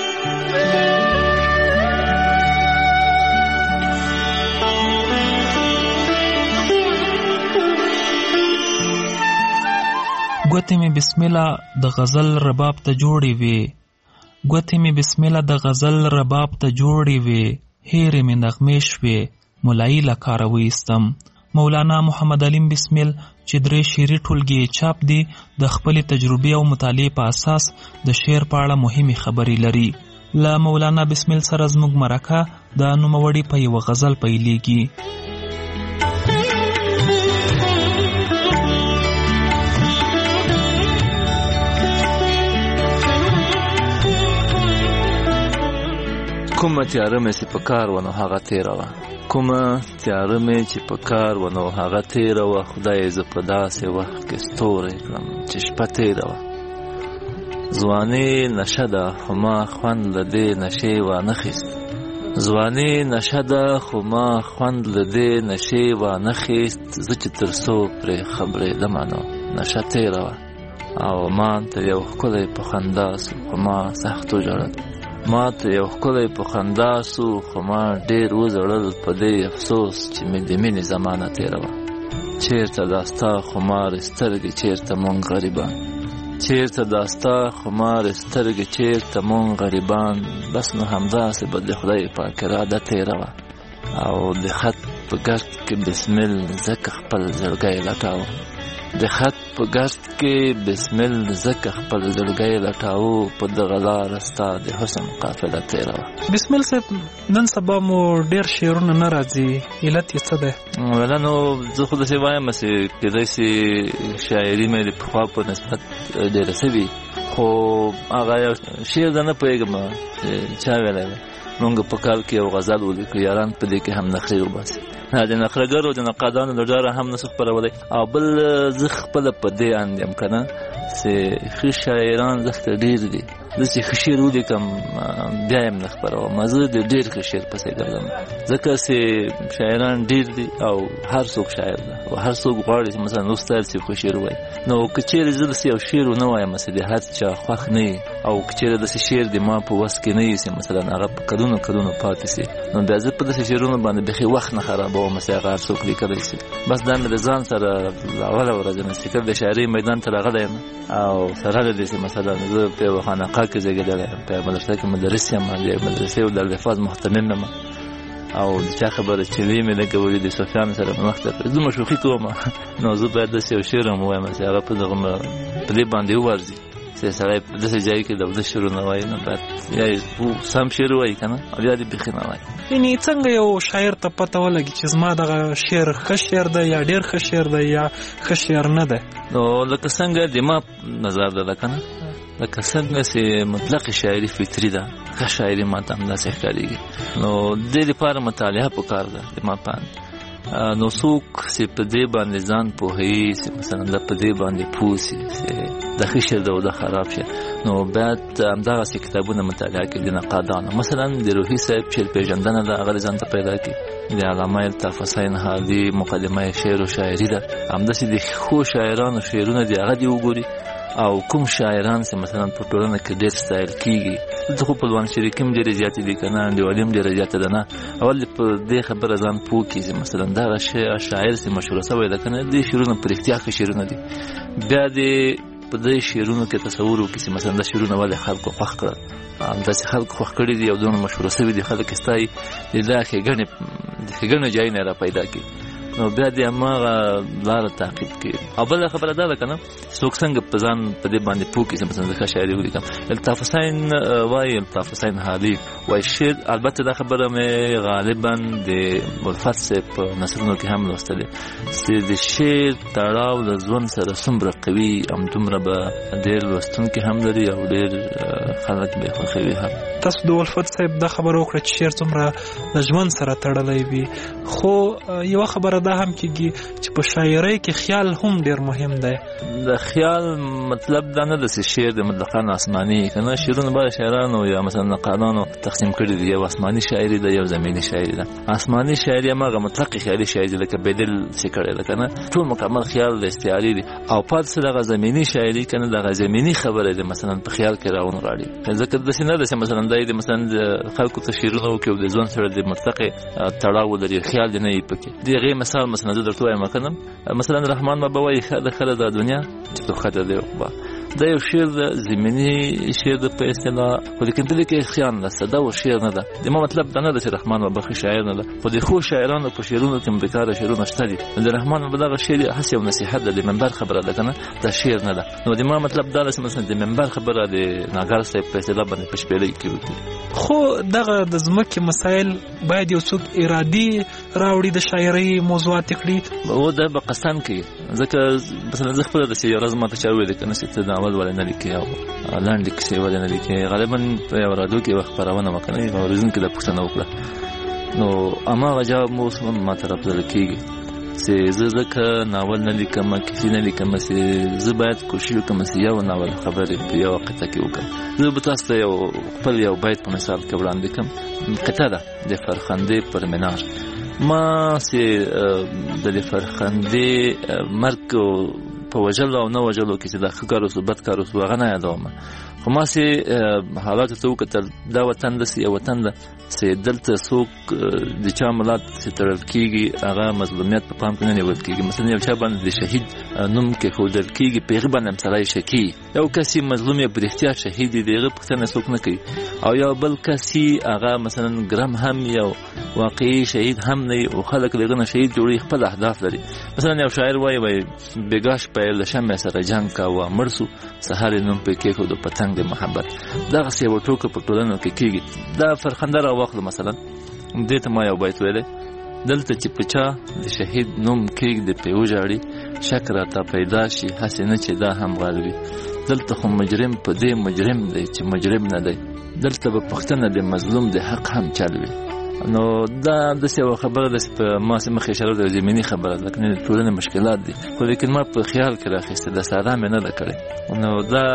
ګوتې مې بسم الله د غزل رباب ته جوړې وې، ګوتې مې بسم الله د غزل رباب ته جوړې وې، هېرې مې نغمې شوې ملایي له کاره وایستم. مولانا محمد علیم بسمل چې درې شعري ټولګې چاپ دي د خپلې تجربې او مطالعې په اساس د شعر په اړه مهمې خبرې لري. له مولانا بسمل سره زموږ مرکه د نوموړي په یوه غزل پیلېږي. کومه تیاره مې چې په کار ونه هغه تیره وه، کومه تیاره مې چې په کار ونه هغه تیره وه، خدای زه په داسې وخت کې ستوری کړم چې شپه تیره وه. ځواني نشه ده خو ما خوند له دې نشې وانخیست، ځواني نشه ده خو ما خوند له دې نشې وانخیست، زه چې تر څو پرې خبرېدمه نو نشه تیره وه. او ما ته یو ښکلی په خندا سو خو ما سخت وژړل، ما ته یو ښکلی په خندا سو خو ما ډېر وژړل په دې افسوس چې مې د مینې زمانه تېره وه. چېرته دا ستا خمارې سترګې، چېرته مونږ غریبان، چیرته داستا خمار سترګې چیرته مونږ غریبان بس نو همداسې به د خدای پاک اراده تېره وه او د خط په ګرد کې بسمل ځکه خپل زړګی لټاوه د خط په ګرد کې بسمل ځکه خپل زړګی لټاوه په دغه لاره ستا د حسن قافله تېره وه. بسمل صاحب نن سبا مو ډېر شعرونه نه راځي، علت یې څه دی؟ ولا نو زه خو داسې وایم چې کېدای شي شاعري مې د پخوا په نسبت ډېره سوي، خو هغه یو شعر زه نه پوهېږم چې چا ویلی دی. مونږ په کال کې یو غزل ولیکو، یاران په دې کې هم نخرې وباسي، د نخرهګرو د نقادانو له ډاره هم نسو خپرولی. او بل زه خپله په دې اند یم که نه چې ښه شاعران زښته ډېر دي، زه چې ښه شعر ولیکم بیا یې هم نه خپروم، زه د ډېر ښه شعر پسې ګرځم ځکه چې شاعران ډېر دي او هر څوک شاعر ده او هر څوک غواړي چې مثلا استاد صاحب ښه شعر ووایي. نو که چېرې زه داسې یو شعر ونه وایم چې د هر چا خوښ نه وي او که چېرې داسې شعر د ما په وس کې نه وي چې مثلا هغه په کلونو کلونو پاتې سي، نو بیا زه په داسې شعرونو باندې بیخي وخت نه خرابوم چې هغه هر څوک لیکلی شي. بس دا مې د ځان سره اوله ورځ نه چې کله د شاعرۍ میدان ته راغلی یم او سره د دې چې مثلا زه په یوه خانقاه کې زېږېدلی یم، په مدرسه کې مدرس یم، د مدرسې او دارالحفاظ محتمم یم او د چا خبره چلې مې نه کوي د صوفیانو سره مې وخت زه مشوخي کوم، نو زه باید داسې یو شعر هم ووایم چې هغه په دغه په دې باندې وورځي چې سړی په داسې ځای کې د بده شعرونه وایي، نو باید یا یې سم شعر وایي که نه او یا دې بیخي نه وایي. یعنې څنګه یو شاعر ته پته ولګي چې زما دغه شعر ښه شعر دی یا ډېر ښه شعر دی یا ښه شعر نه دی؟ نو لکه څنګه د ما نظر ده ده که نه، لکه څنګه چې مطلق شاعري فطري ده، ښه شاعري ما ته همداسې ښکارېږي. نو دې لپاره مطالعه پکار ده د ما په نو څوک چې په دې باندې ځان پوهوي چې مثلا دا په دې باندې پوه سي چې دا ښه شعر ده او دا خراب شعر، نو باید همدغسې کتابونه مطالعه کړي د نقادانو. مثلا د روحي صاحب شعر پېژندنه ده، هغه ځان ته پیدا کړي. د علامه الطاف حسین حادي مقدمه شعر و شاعري ده، همداسې د ښو شاعرانو شعرونه دي هغه دې وګوري او کوم شاعران چې مثلا په ټولنه کې ډېر ستایل کېږي. دلته خو پلوان شریکې هم ډېرې زیاتې دي که نه، انډیوالي هم ډېره زیاته ده نه. اول دې په دې خبره ځان پوه کړي چې مثلا دغه شاعر چې مشهوره شوی ده که نه، دې شعرونه په رښتیا ښه شعرونه دي. بیا دې په دې شعرونو کې تصور وکړي چې مثلا دا شعرونه ولې خلکو خوښ کړل، همداسې خلکو خوښ کړي دي او دونه مشهوره شوي دي، خلک یې ستایي، د دا ښېګڼې د ښېګڼو ځایونه یې را پیدا کړي، نو بیا دې هماغه لاره تعقیب کړي. او بله خبره دا ده که نه څوک څنګه په ځان په دې باندې پوه کړي چې مثلا زه ښه شاعري ولیکم. الطاف حسین وایي، الطاف حسین حادي وایي شعر، البته دا خبره مې غالبا د الفت صاحب په نثرونو کې هم لوستلې چې د شعر تړاو له ژوند سره څومره قوي، همدومره به ډېر لوستونکي هم لري او ډېر خلک به یې خوښوي هم. تاسو د الفت صاحب دا خبره وکړه چې شعر څومره له ژوند سره تړلی وي، خو یوه خبره دا هم کېږي چې په شاعرۍ کې خیال هم ډېر مهم دی. د خیال مطلب دا نه ده چې شعر د مطلقاً آسماني که نه، شعرونه به شاعرانو یا مثلا نقادانو تقسیم کړي دي، یو آسماني شاعري ده یو زمیني شاعري ده. آسماني شاعري هماغه مطلق خیالي شاعري لکه بدل چې کړی ده که نه، ټول مکمل خیال د استعاري دي. او پاتې دغه زمیني شاعري که نه، دغه زمیني خبره ده مثلا په خیال کې راون راړي، ځکه داسې نه ده چې مثلا دا د مثلا خلکو ته شعرونه وکړي او د ژوند سره د مطلق تړاو لري، خیال دې نه وي پکې. د هغې مثال مثلا زه درته وایم که نه، مثلا رحمان بابا وایي ښه ده ښه ده دا دنیا چې تو ښه ده دی عقبا، دا یو شعر ده زمیني شعر ده په اصطلاح، خو لیکن دلته کې خیال نشته، دا و شعر نه ده. د ما مطلب دا نه ده چې رحمان بابا ښه شاعر نه ده، خو د ښو شاعرانو په شعرونو کې بېکاره شعرونه شته دي. د رحمان بابا دغه شعر هسې یو نصیحت ده، د منبر خبره ده که نه، دا شعر نه ده. نو د ما مطلب دا ده چې مثلا د منبر خبره د ناګر صاحب په اصطلاح باندې په شپېلۍ کې وکړي. خو دغه د ځمکې مسایل باید یو څوک ارادي راوړي د شاعرۍ موضوعات کړي، او دا به قصداً کوي. ځکه مثلا زه خپله داسې یو ورځ ماته چا وویل که نه چې ته ناول ولې نه لیکې او لنډې کیسې ولې نه لیکې. غالبا په یو راډیو کې یوه خپرونه وه که نه، یوه اورېدونکي دا پوښتنه وکړه، نو هماغه جواب مو اوس هم ما ته راپرځول کېږي چې زه ځکه ناول نه لیکم، کیسې نه لیکم، چې زه باید کوشش وکړم چې یو ناول خبرې په یوه قطعه کې وکړم. زه به تاسو ته یو خپل یو بیت په مثال کې وړاندې کړم. قطعه ده د فرخندې پر منار. ما چې د فرخندې مرګ په وجلو او نه وجلو کې چې دا ښه کار وسو بد کار وسو هغه نه یادوم. خو ماسې حالاتو ته وکتل دا وطن داسې یو وطن ده چې دلته څوک د چا ملات چې تړل کېږي هغه مظلومیت په پام کې نه نیول کېږي. مثلا یو چا باندې د شهید نوم کېښودل کېږي په هغې باندې هم سړی شکي. یو کس یې مظلوم یې په رښتیا شهید دی د هغه پوښتنه څوک نه کوي، او یو بل کس یې هغه مثلا ګرم هم یو واقعي شهید هم نه وي او خلک د هغه نه شهید جوړوي، خپل اهداف لري. مثلا یو شاعر وایي وایي بېګا شپه له شمع سره جنګ کوه مړ سو سهار یې نوم پرې کېښودو پتنګ د محبت. دغسې یوه ټوکه په ټولنو کې کېږي. دا فرخنده راواخلو مثلا دې ته ما یو بیت ویلی دلته چې په چا د شهید نوم کېږدي پرې وژاړي شک راته پیدا شي هسې نه چې دا هم غل وي. دلته خو مجرم په دې مجرم دی چې مجرم نه دی، دلته به پښتنه د مظلوم د حق هم چل وي. نو دا داسې یوه خبره ده چې په ما مخې اشاره ده زمیني خبره ده، لکن د ټولنې مشکلات دي، خو لیکن ما په خیال کې راخیسته د ساده مې نه ده کړې. نو دا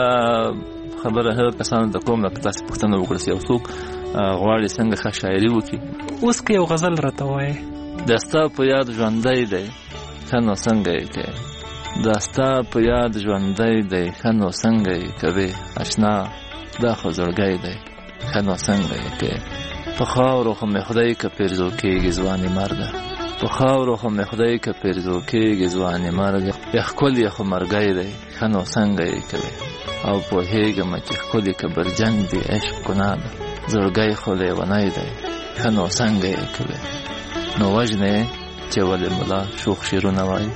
خبره هغه کسانو ته کوم لکه تاسې پوښتنه وکړه چې یو څوک غواړي څنګه ښه شاعري وکړي. اوس که یو غزل راته وایې دا ستا په یاد ژوندی دی ښه نو څنګه یې کوې، دا ستا په یاد ژوندی دی ښه نو څنګه یې کوې، اشنا دا خو زړګی دی ښه نو څنګه یې کوې. په خاورو خو مې خدای که پیرزو کېږي ځوانې مرګه، په خاورو خو مې خدای که پیرزو کېږي ځوانې مرګه. یا ښکلی خو مرګی دی ښه نو څنګه یې کوې، او پوهېږم چې ښکلي که برجنګ دی عشق ګناه ده، زړګی خو لیونی دی ښه نو څنګه یې کوې. نو وژنې چې ولې ملا شوخ شعرونه وایي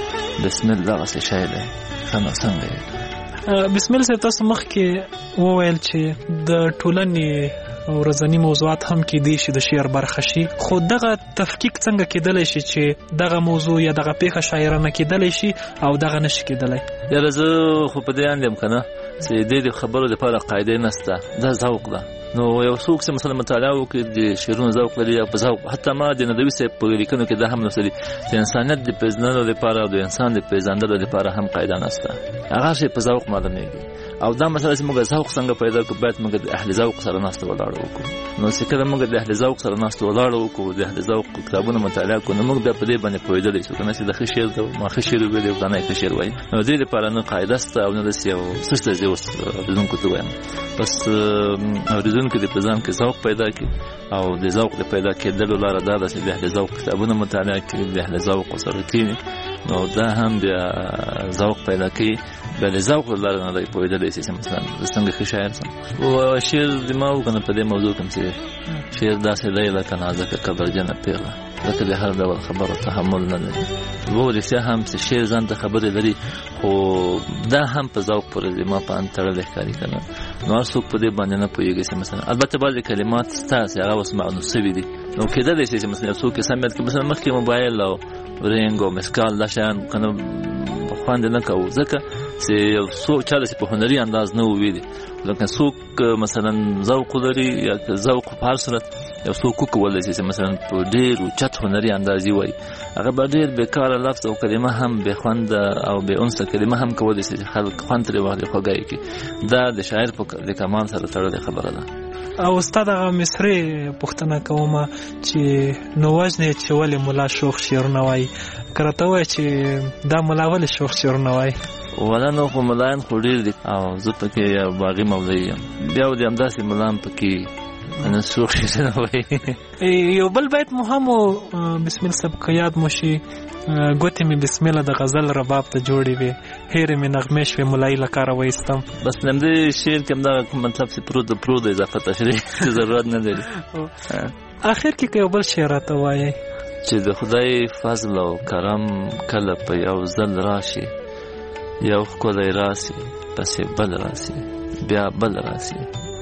بسمل دغسې شی دی ښه نو څنګه یې کوې. بسمل صاحب تاسو مخکې وویل چې د ټولنې ورځنی موضوعات هم کېدی شي د شعر برخه شي، خو دغه تفکیک څنګه کېدلی شي چې دغه موضوع یا دغه پیښه شاعرانه کېدلی شي او دغه نشي کېدلی؟ یاره زه خو په دې اند یم که نه چې دې د خبرو دپاره قاعدې نشته، دا ذوق ده. نو یو څوک چې مثلا مطالعه وکړي د شعرونو ذوق لري یا په ذوق، حتی ما د ندوي صاحب په لیکنو کې دا هم نوستلي چې انسانیت د پېژندلو لپاره او د انسان د پېژندلو لپاره هم قاعده نشته، هغه شی په ذوق معلومېږي. او دا مسله چې موږ ذوق څنګه پیدا کړو، باید موږ د اهل ذوق سره ناسته ولاړه وکړو. نو چې کله موږ د اهل ذوق سره ناسته ولاړه وکړو، د اهل ذوق کتابونه مطالعه کړو، نو موږ بیا په دې باندې پوهېدلی شو که نه چې د ښه شعر ته ما ښه شعر ویلی او دا نه یې ښه شعر وایي. نو دې لپاره نه قاعده شته او نه داسې یو څه شته چې اوس اورېدونکو ته وایم. بس اورېدونکي د په ځان کې ذوق پیدا کړي او د ذوق د پیدا کېدلو لاره دا ده چې د اهل ذوق کتابونه مطالعه کړي، د اهل ذوق ورسره کښېني، نو دا هم بیا ذوق پیدا کوي. بیا د ذوق له لارې نه دی پوهېدلی شي چې مثلا زه څنګه ښه شاعر شم. او شعر د ما وکړه په دې موضوع کې چې شعر داسې دی لکه نازکه کبرجنه پیغله، لکه د هر ډول خبرو تحمل نه لري. و رښتیا هم چې شعر ځان ته خبرې لري، خو دا هم په ذوق پورې د ما په اند تړلی ښکاري که نه. نو هر څوک په دې باندې نه پوهېږي چې مثلا البته بعضې کلمات شته چې هغه اوس معنو سوي دي، نو کېدلی شي چې مثلا یو څوک یې سم یاد کړي. مثلا مخکې موبایل او رنګ او مسکال دا شیان که نه خوند نه کوو، ځکه چې یو څوک چا داسې په هنري انداز نه وویلي. لکه څوک مثلا ذوق لري یا ذوق په هر صورت یو څوک وکولی شي چې مثلا په ډېر اوچت هنري انداز یې وایي، هغه به ډېر بېکاره لفظ او کلمه هم بې خونده او بې انسه کلمه هم کولی شي چې خلک خوند ترې واخلي، خوږه یې کړي. دا د شاعر په د کمال سره تړلې خبره ده. او ستا دغه مصرې پوښتنه کومه چې نو وژنې چې ولې ملا شوخ شعرونه وایي، که راته ووایه چې دا ملا ولې شوخ شعرونه وایي؟ ولا نو خو ملایان خو ډېر دي او زه پکې یو باغي مولوي یم، بیا د همداسې ملام پکې نه شوخ شعرونه وایي. یو بل بیت مو هم بسمل صاحب که یاد مو شي، ګوتې مې بسمله د غزل رباب ته جوړې وې، هیرې مې نغمې شوې ملایي له کاره وایستم. بس همدې شعر کې همدغه مطلب چې پرو د پرو د اضافه تشریح ضرورت نه لري. آخر کې که یو بل شعر راته وایي چې د خدای فضل او کرم کله په یو ځل راشي، یو ښکلی راسي پسې بل راسي بیا بل راسي،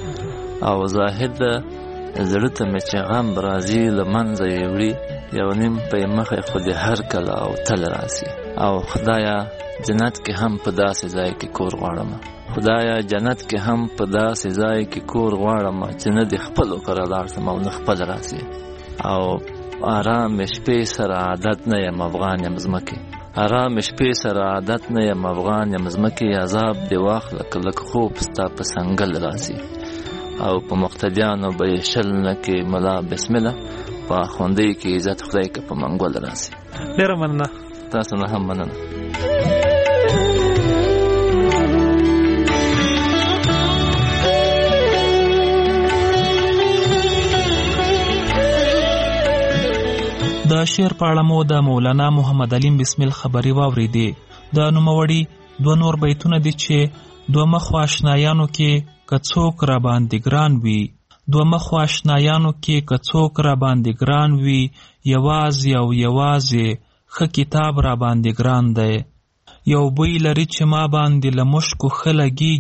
او زاهد زړه ته مې چې غم راځي له منځه یې وړي، یو نیم په مخې خو د هر کله او تل راسي. او خدایا جنت کې هم په داسې ځای کې کور غواړم، خدایا جنت کې هم په داسې ځای کې کور غواړم چې نه د خپلو کره لاړ شم او نه خپل راسي. او آرام شپې سره عادت نه یم افغان یم ځمکې، آرام شپې سره عادت نه یم افغان یم ځمکې، عذاب دې واخله که لږ خوب ستا په سنګل راسي. او په مقتدیانو به یې شل نه کې ملا بسمله، په خوندۍ کې عزت خدای که په منګول راسي. ډېره مننه. تاسو نه هم مننه. د شعر په اړه مو د مولانا محمد علیم بسمل خبري واورېدې. د نوموړي دوه نور بیتونه دي چې دوه مخو آشنایانو کې که څوک را باندې ګران وي، دوه مخو آشنایانو کې که څوک را باندې ګران وي، یوازې او یوازې ښه کتاب را باندې ګران دی. یو بوی لري چې ما باندې له مشکو ښه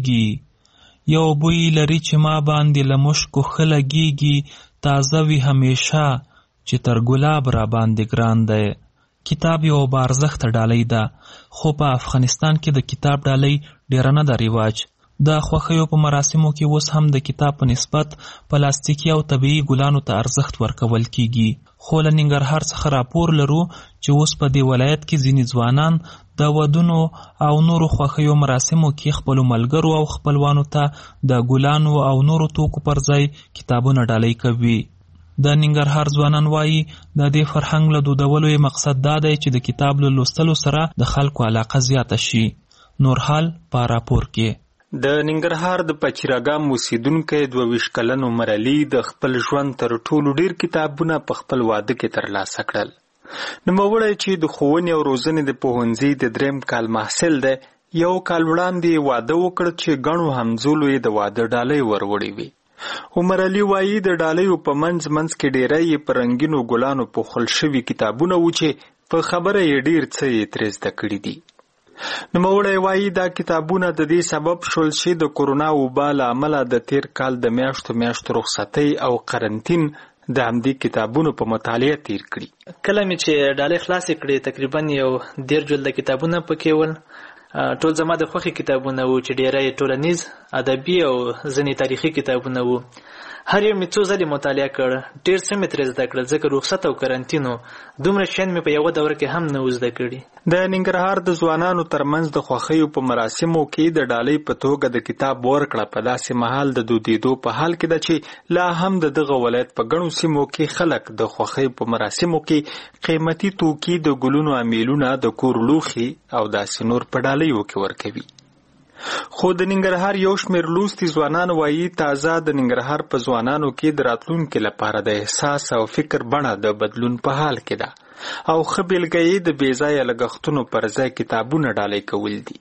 لګېږي، یو بوی لري چې ما باندې له مشکو ښه لګېږي، تازه وي همیشه چې تر ګلاب را باندې ګران دی. کتاب یو بارزښته ډالۍ ده، خو په افغانستان کې د کتاب ډالۍ ډیره نه ده رواج. د خوښیو په مراسمو کې اوس هم د کتاب په نسبت پلاستیکي او طبیعي ګلانو ته ارزښت ورکول کیږي. خو له ننګرهار څخه راپور لرو چې اوس په دې ولایت کې ځینې ځوانان د ودونو او نورو خوښیو مراسمو کې خپلو ملګرو او خپلوانو ته د ګلانو او نورو توکو پر ځای کتابونه ډالۍ کوي. د ننګرهار ځوانان وایي د دې فرهنګ له دودولو یې مقصد دا دی چې د کتاب له لوستلو سره د خلکو علاقه زیاته شي. نور حال په راپور کې. د ننګرهار د پچیراګام اوسیدونکی دوه ویشت کلن عمر علي د خپل ژوند تر ټولو ډیر کتابونه په خپل واده کې ترلاسه کړل. نوموړی چې د ښوونې او روزنې د پوهنځي د دریم کال محصل دی، یو کال وړاندې واده وکړ چې ګڼو همزولو یې د واده ډالۍ وروړې وي. عمر علي وایي د ډالیو په منځ منځ کې ډیری یې په رنګینو ګلانو پوښل شوي کتابونه و چې په خبره یې ډیر څه یې ترې زده کړي دي. نوموړی وایي دا کتابونه د دې سبب شول چې د کورونا وبا له امله د تیر کال د میاشتو میاشتو رخصتۍ او قرنطین د همدې کتابونو په مطالعه تیر کړي. کله مې چې ډالۍ خلاصې کړې تقریبا یو ډېر جلده کتابونه پکې ول. ټول زما د خوښې کتابونه وو چې ډېری ټولنیز، ادبي او ځینې تاریخي کتابونه وو. هر یو مې څو ځلې مطالعه کړ، ډېر څه مې ترې زده کړل ځکه رخصت او قرنطین و. دومره شیان مې په یوه دوره کې هم نه و زده کړي. د ننګرهار د ځوانانو ترمنځ د خوښیو په مراسمو کې د ډالۍ په توګه د کتاب ورکړه په داسې مهال د دودېدو په حال کې ده چې لا هم د دغه ولایت په ګڼو سیمو کې خلک د خوښیو په مراسمو کې قیمتي توکي د ګلونو امیلونه د کور لوښي او داسې نور په ډالیو کې ورکوي. خو د ننګرهار یو شمېر لوستي ځوانان وایي تازه د ننګرهار په ځوانانو کې د راتلونکي لپاره د احساس او فکر بڼه د بدلون په حال کې ده او ښه بېلګه یې د بې ځایه لګښتونو پر ځای کتابونه ډالۍ کول دي.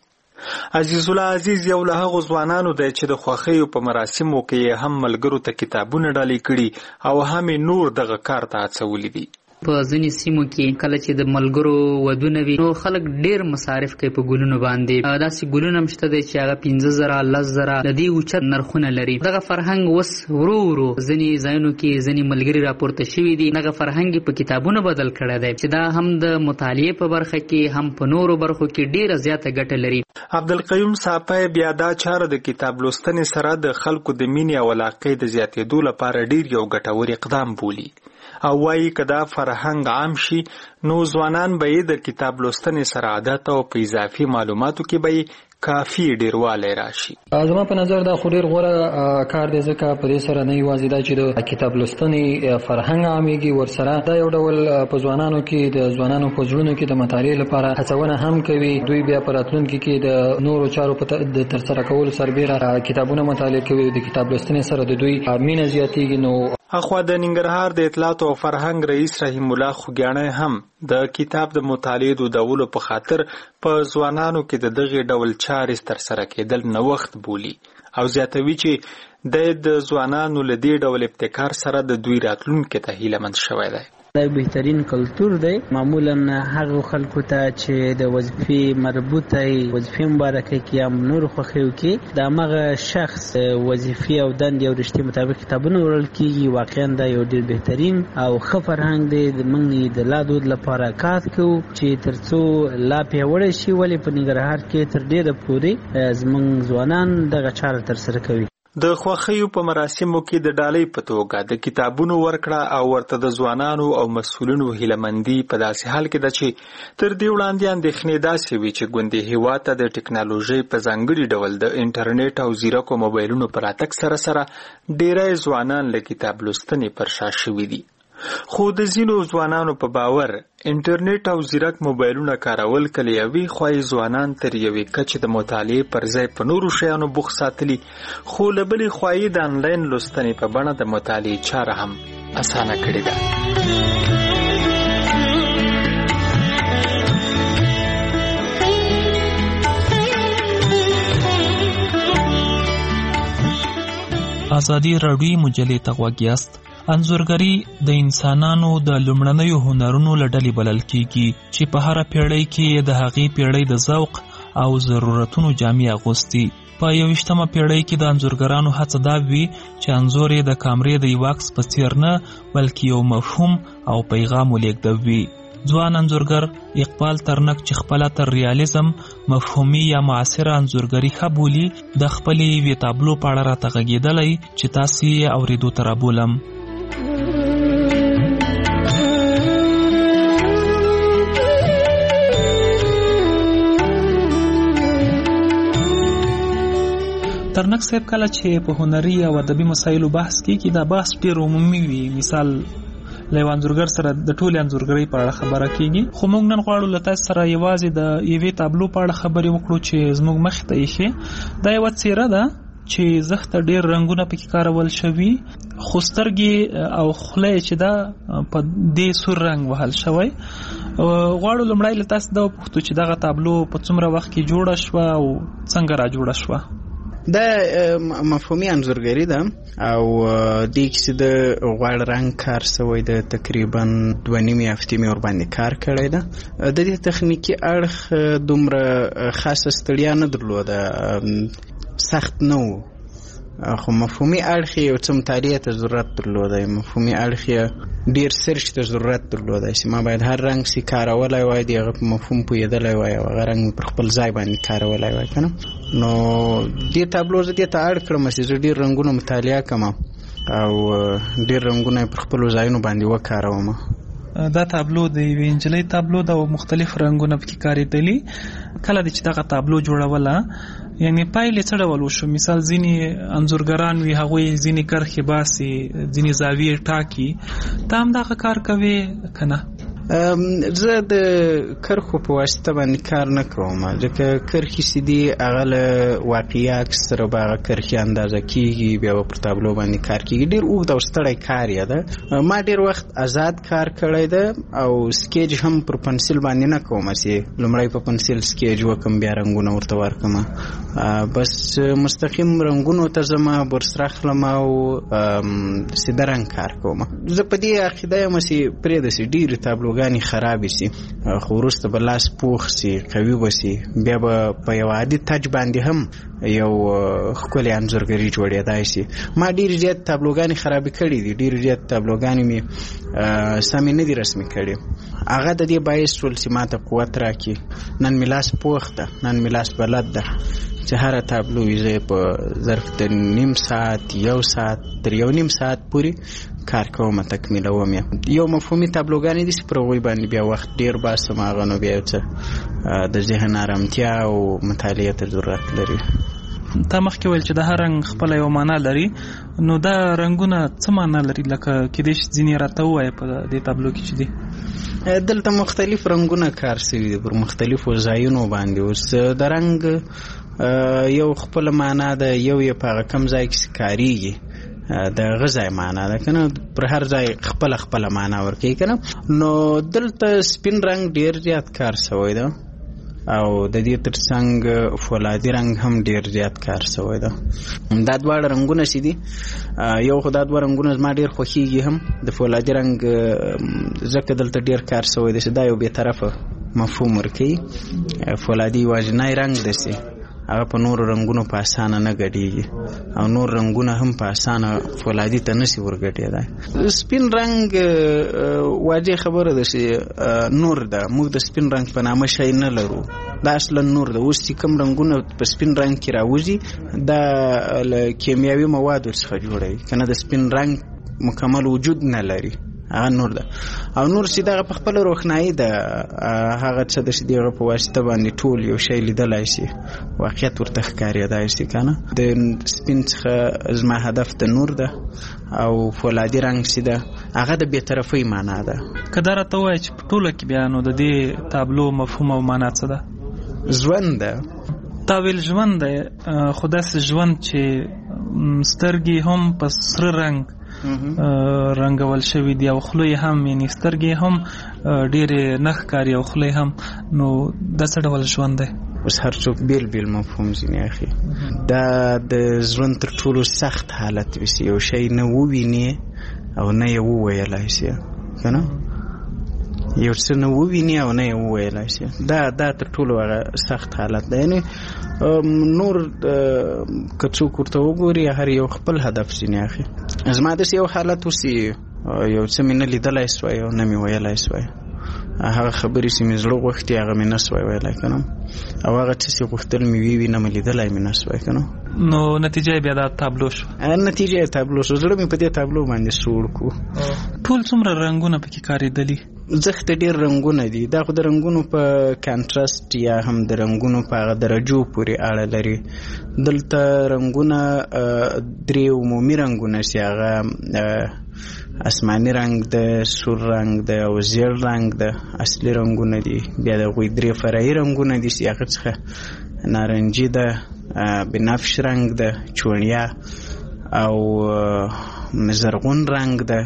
عزیز الله عزیز یو له هغو ځوانانو دی چې د خوښیو په مراسمو کې یې هم ملګرو ته کتابونه ډالۍ کړي او هم یې نور دغه کار ته هڅولي دي. په ځینې سیمو کې کله چې د ملګرو ودونه وي نو خلک ډیر مصارف کوي په ګلونو باندې. داسې ګلونه هم شته دی چې هغه پنځه زره لس زره له دې اوچت نرخونه لري. دغه فرهنګ اوس ورو ورو ځینې ځایونو کې ځینې ملګري راپورته شوي دي. دغه فرهنګ په کتابونو بدل کړی دی چې دا هم د مطالعې په برخه کې هم په نورو برخو کې ډیره زیاته ګټه لري. عبدالقیوم صافی بیا دا چاره د کتاب لوستنې سره د خلکو د مینې او علاقې د زیاتېدو لپاره ډیر یو ګټور اقدام بولي او وایي که دا فرهنګ عام شي نو ځوانان به یې د کتاب لوستنې سره عادت او په اضافي معلوماتو کې به یې کافي ډیروالی راشي. زما په نظر دا خو ډیر غوره کار دی ځکه په دې سره نه یوازې دا چې د کتاب لوستنې فرهنګ عامېږي، ورسره دا یو ډول په ځوانانو کې د ځوانانو په زړونو کې د مطالعې لپاره هڅونه هم کوي. دوی بیا په راتلونکي کې د نورو چارو په د ترسره کولو سربیره کتابونه مطالعه کوي. د کتاب لوستنې سره د دوی مینه زیاتېږي. نو اخوا د ننګرهار د اطلاعات او فرهنګ رئیس رحیم الله خوږیاڼی هم د کتاب د مطالعې دودولو په خاطر په ځوانانو کې د دغې ډول چارې ترسره کېدل نوښت بولي او زیاتوي چې د ځوانانو له دې ډول ابتکار سره د دوی راتلونکي ته هیلهمند شوی دی. دا بهترین کلتور دی. معمولا هغه خلکو ته چې د وظیفې مربوطه وظیفې مبارکه کې یا نور خوښیو کې د هغه شخص وظیفې او دندې او رشتې مطابق کتابونه وړل کېږي. واقعا دا یو ډېر بهترین او ښه فرهنګ دی. موږ د لا دود لپاره کار کوو چې تر څو لا پیاوړی شي. ولې په ننګرهار کې تر ډېره پورې زموږ ځوانان دغه چاره ترسره کوي. د خوښیو په مراسمو کې د ډالۍ په توګه د کتابونو ورکړه او ورته د ځوانانو او مسؤلینو هیلهمندي په داسې حال کې ده چې تر دې وړاندې اندېښنې داسې وي چې ګوندې هېواد ته د ټکنالوژۍ په ځانګړي ډول د انټرنیټ او ځیرکو موبایلونو په راتګ سره سره ډېری ځوانان له کتاب لوستنې پر شا شوي دي. خو د ځینو ځوانانو په باور انټرنیټ او ځیرک موبایلونه کارول کله یوې خوا ځوانان تر یوې کچې د مطالعې پر ځای په نورو شیانو بوخت ساتلي، خو له بلې خوا یې د انلاین لوستنې په بڼه د مطالعې چاره هم اسانه کړې ده. ازادي راډیو مجلې ته غوږ یاست. انځورګري د انسانانو د لومړنیو هنرونو له ډلې بلل کیږي چې په هره پیړۍ کې د هغې پیړۍ د ذوق او ضرورتونو جامې اغوستي. په یوویشتمه پیړۍ کې د انځورګرانو هڅه دا وي چې انځور یې د کامرې د یو عکس په څیر نه بلکې یو مفهوم او پیغام ولېږدوي. ځوان انځورګر اقبال ترنک چې خپله تر ریالیزم، مفهومي یا معاصره انځورګري ښه بولي، د خپلې یوې تابلو په اړه راته غږېدلی چې تاسې یې اورېدو ته رابولم. ترنک صاحب کله چې په هنري او ادبي مسایلو بحث کیږي دا بحث ډېر عمومي وي. مثال له یو انځورګر سره د ټولې انځورګرۍ په اړه خبره کیږي، خو موږ نن غواړو له تاسو سره یوازې د یوې تابلو په اړه خبرې وکړو چې زموږ مخې ته ایښې. دا یوه څیره ده چې زښته ډېر رنګونه پکې کارول شوي، خو سترګې او خوله چې ده په دې سور رنګ وهل شوی. غواړو لومړی له تاسو دا وپوښتو چې دغه تابلو په څومره وخت کې جوړه شوه او څنګه را جوړه شوه؟ دا مفهومي انځورګري ده او دې کې د غوړ رنګ کار شوی د تقریبا دوه نیمې هفتې مې ورباندې کار کړی ده. د دې تخنیکي اړخ دومره خاصه ستړیا نه درلوده، سخت نه و، خو مفهومي اړخ یې یو څه مطالعې ته ضرورت درلوده. مفهومي اړخ یې ډېر سرچ ته ضرورت درلوده چې ما باید هر رنګ سي کارولی وای، د هغه په مفهوم پوهېدلی وای او هغه رنګ پر خپل ځای باندې کارولی وای که نه. نو دې تابلو زه دې ته اړ کړم چې زه ډېر رنګونه مطالعه کړم او ډېر رنګونه پر خپلو ځایونو باندې وکاروم. دا تابلو د یوې نجلۍ تابلو ده او مختلف رنګونه پکې کارېدلي. کله چې دغه تابلو جوړوله یعنی پایلې څه ډول وشو؟ مثال ځینې انځورګران وي هغوی ځینې کرښې باسي، ځینې زاویې ټاکي، ته هم دغه کار کوې که نه؟ زه د کرښو په واسطه باندې کار نه کوم، ځکه کرښې چې دي هغه له واقعي عکس سره به هغه کرښې اندازه کېږي، بیا به پر تابلو باندې کار کېږي. ډېر اوږد او ستړی کار یې ده. ما ډېر وخت آزاد کار کړی ده او سکیج هم پر پنسل باندې نه کوم چې لومړی په پنسل سکیج وکم بیا رنګونه ورته ورکم، بس مستقیم رنګونو ته ځم، برسر اخلم او سیده رنګ کار کوم. زه په دې عقیده یم چې پرېږده چې ډېرې تابلو ګانې خرابې سي، خو وروسته به لاس پوخ سي، قوي به سي، بیا به په یو عادي تج باندې هم یو ښکلې انځورګري جوړېدای سي. ما ډېرې زیات تابلوګانې خرابې کړي دي، ډېرې زیات تابلوګانې مې سمې نه دي رسمي کړي. هغه د دې باعث شول چې ما ته قوت راکړي. نن مې لاس پوخ ده، نن مې لاس بلد ده چې هره تابلو یې زه په ظرف د نیم ساعت، یو ساعت تر یو نیم ساعت پورې کار کوم، تکمیلوم یې. یو مفهومي تابلوګانې دي چې پر هغوی باندې بیا وخت ډېر باسم، هغه نو بیا یو څه د ذهن ارامتیا او مطالعې ته ضرورت لري. تا مخکې ویل چې د هر رنګ خپله یو معنا لري، نو دا رنګونه څه معنا لري؟ لکه کېدای شي ځینې راته ووایه په دې تابلو کې چې دي. دلته مختلف رنګونه کار شوي دي پر مختلفو ځایونو باندې. اوس د رنګ یو خپله معنا ده، یو یې په هغه کم ځای کې کارېږي، د هغه ځای معنا ده که نه، پر هر ځای خپله خپله معنا ورکوي که نه. نو دلته سپین رنګ ډېر زیات کار شوی ده او د دې تر څنګ فولادي رنګ هم ډېر زیات کار شوی ده. دا دواړه رنګونه چې دي، یو خو دا دوه رنګونه زما ډېر خوښېږي هم. د فولادي رنګ ځکه دلته ډېر کار شوی دی چې دا یو بې طرفه مفهوم ورکوي. فولادي یوازینی رنګ دی چې هغه په نورو رنګونو په اسانه نه ګډېږي او نور رنګونه هم په اسانه فولادي ته نشي ورګډېدای. سپین رنګ واضح خبره ده چې نور ده، موږ د سپین رنګ په نامه شی نه لرو، دا اصلا نور ده. اوس چې کوم رنګونه په سپین رنګ کې راوځي دا له کیمیاوي موادو څخه جوړوي که نه، د سپین رنګ مکمل وجود نه لري، هغه نور ده. او نور چې دغه په خپله روښنایي ده، هغه څه ده چې د هغه په واسطه باندې ټول یو شی لیدلی شي، واقعیت ورته ښکارېدای شي که نه. د سپین څخه زما هدف د نور ده او فولادي رنګ چې ده هغه د بې طرفۍ معنا ده. که دا راته ووایه چې په ټوله کې بیا نو د دې تابلو مفهوم او معنا څه ده؟ ژوند ده. تا ویل ژوند دی، خو داسې ژوند چې سترګې هم په سره رنګ رنګول شوي دي او خوله یې هم، یعنې سترګې هم ډېرې نه ښکاري او خوله هم، نو دا څه ډول ژوند دی؟ اوس هر څوک بیل بیل مفهوم ځینې اخلي. دا د ژوند تر ټولو سخت حالت وي چې یو شی نه وویني او نه یې وویلی سي که نه، یو څه نه وویني او نه یې وویلی سي. دا دا تر ټولو هغه سخت حالت دی. یعنې نور که څوک ورته وګوري هر یو خپل هدف ځینې اخلي. زما داسې یو حالت اوس یو څه مې نه لیدلی سوی او نه مې ویلی سوی، هغه خبرې چې مې زړه غوښتي هغه مې نه سوی ویلی که نه، او هغه څه چې غوښتل مې وي وي نه مې لیدلی مې نه سوی که نه. نو نتیجه یې بیا دا تابلو شو. نتیجه یې تابلو شو. زړه مې په دې تابلو باندې سوړ کړو. ټول څومره رنګونه پکې کارېدلي؟ زښته ډېر رنګونه دي. دا خو د رنګونو په کانټراسټ یا هم د رنګونو په هغه درجو پورې اړه لري. دلته رنګونه درې عمومي رنګونه چې هغه اسماني رنګ ده، سور رنګ ده او زیړ رنګ ده، اصلي رنګونه دي. بیا د هغوی درې فرعي رنګونه دي چې هغه څخه نارنجي ده، بنفش رنګ ده، چونیا او زرغون رنګ ده،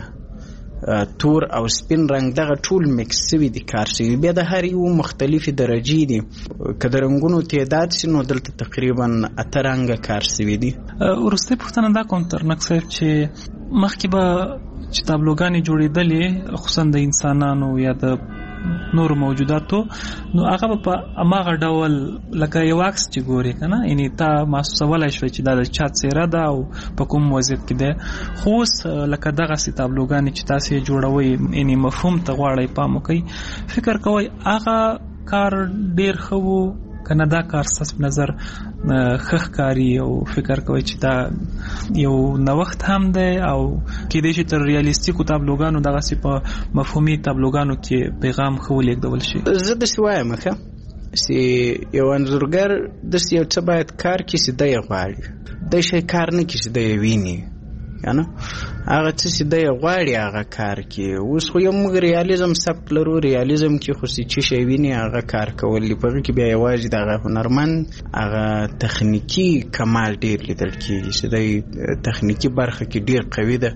تور او سپین رنګ. دغه ټول میکس سوي دي، کار سوي. بیا د هر یو مختلفې درجې دي. که د رنګونو تعداد سي نو دلته تقریبا اته رنګه کار سوي دي. وروستۍ پوښتنه دا کوم ترنک صاحب چې مخکې به چې تابلوګانې جوړېدلې خصوصا د انسانانو یا د نورو موجوداتو، نو هغه به په هماغه ډول لکه یو عکس چې ګورې که نه، یعنې تا محسوسولی شوی چې دا د چا څېره ده او په کوم وضعیت کې دی. خو اوس لکه دغسې تابلوګانې چې تاسې یې جوړوئ، یعنې مفهوم ته غواړئ پام وکئ، فکر کوئ هغه کار ډېر ښه و که نه دا کار ستاسو په نظر ښه ښکاري او فکر کوئ چې دا یو نوښت هم دی او کیدای شي تر ریالیستیکو تابلوګانو دغسې په مفهومي تابلوګانو کې پیغام ښه ولېږدول شي؟ زه داسې وایم ښه چې یو انځورګر داسې یو څه باید کار کړي چې دی یې غواړي. دی شی کار نه کړي چې دی یې ویني که نه، هغه څه چې دی یې غواړي هغه کار کړي. اوس خو یو موږ ریالیزم سبک لرو، ریالیزم کې خو چې شی ویني هغه کار کول دي. په هغه کې بیا یوازې د هغه هنرمند هغه تخنیکي کمال ډېر لیدل کېږي چې دی تخنیکي برخه کې ډېر قوي ده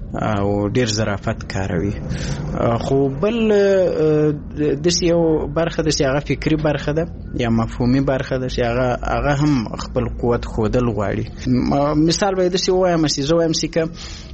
او ډېر ظرافت کاروي. خو بل داسې یو برخه ده چې هغه فکري برخه ده یا مفهومي برخه ده چې هغه هغه هم خپل قوت ښودل غواړي. مثال به یې داسې ووایم چې زه وایم چې که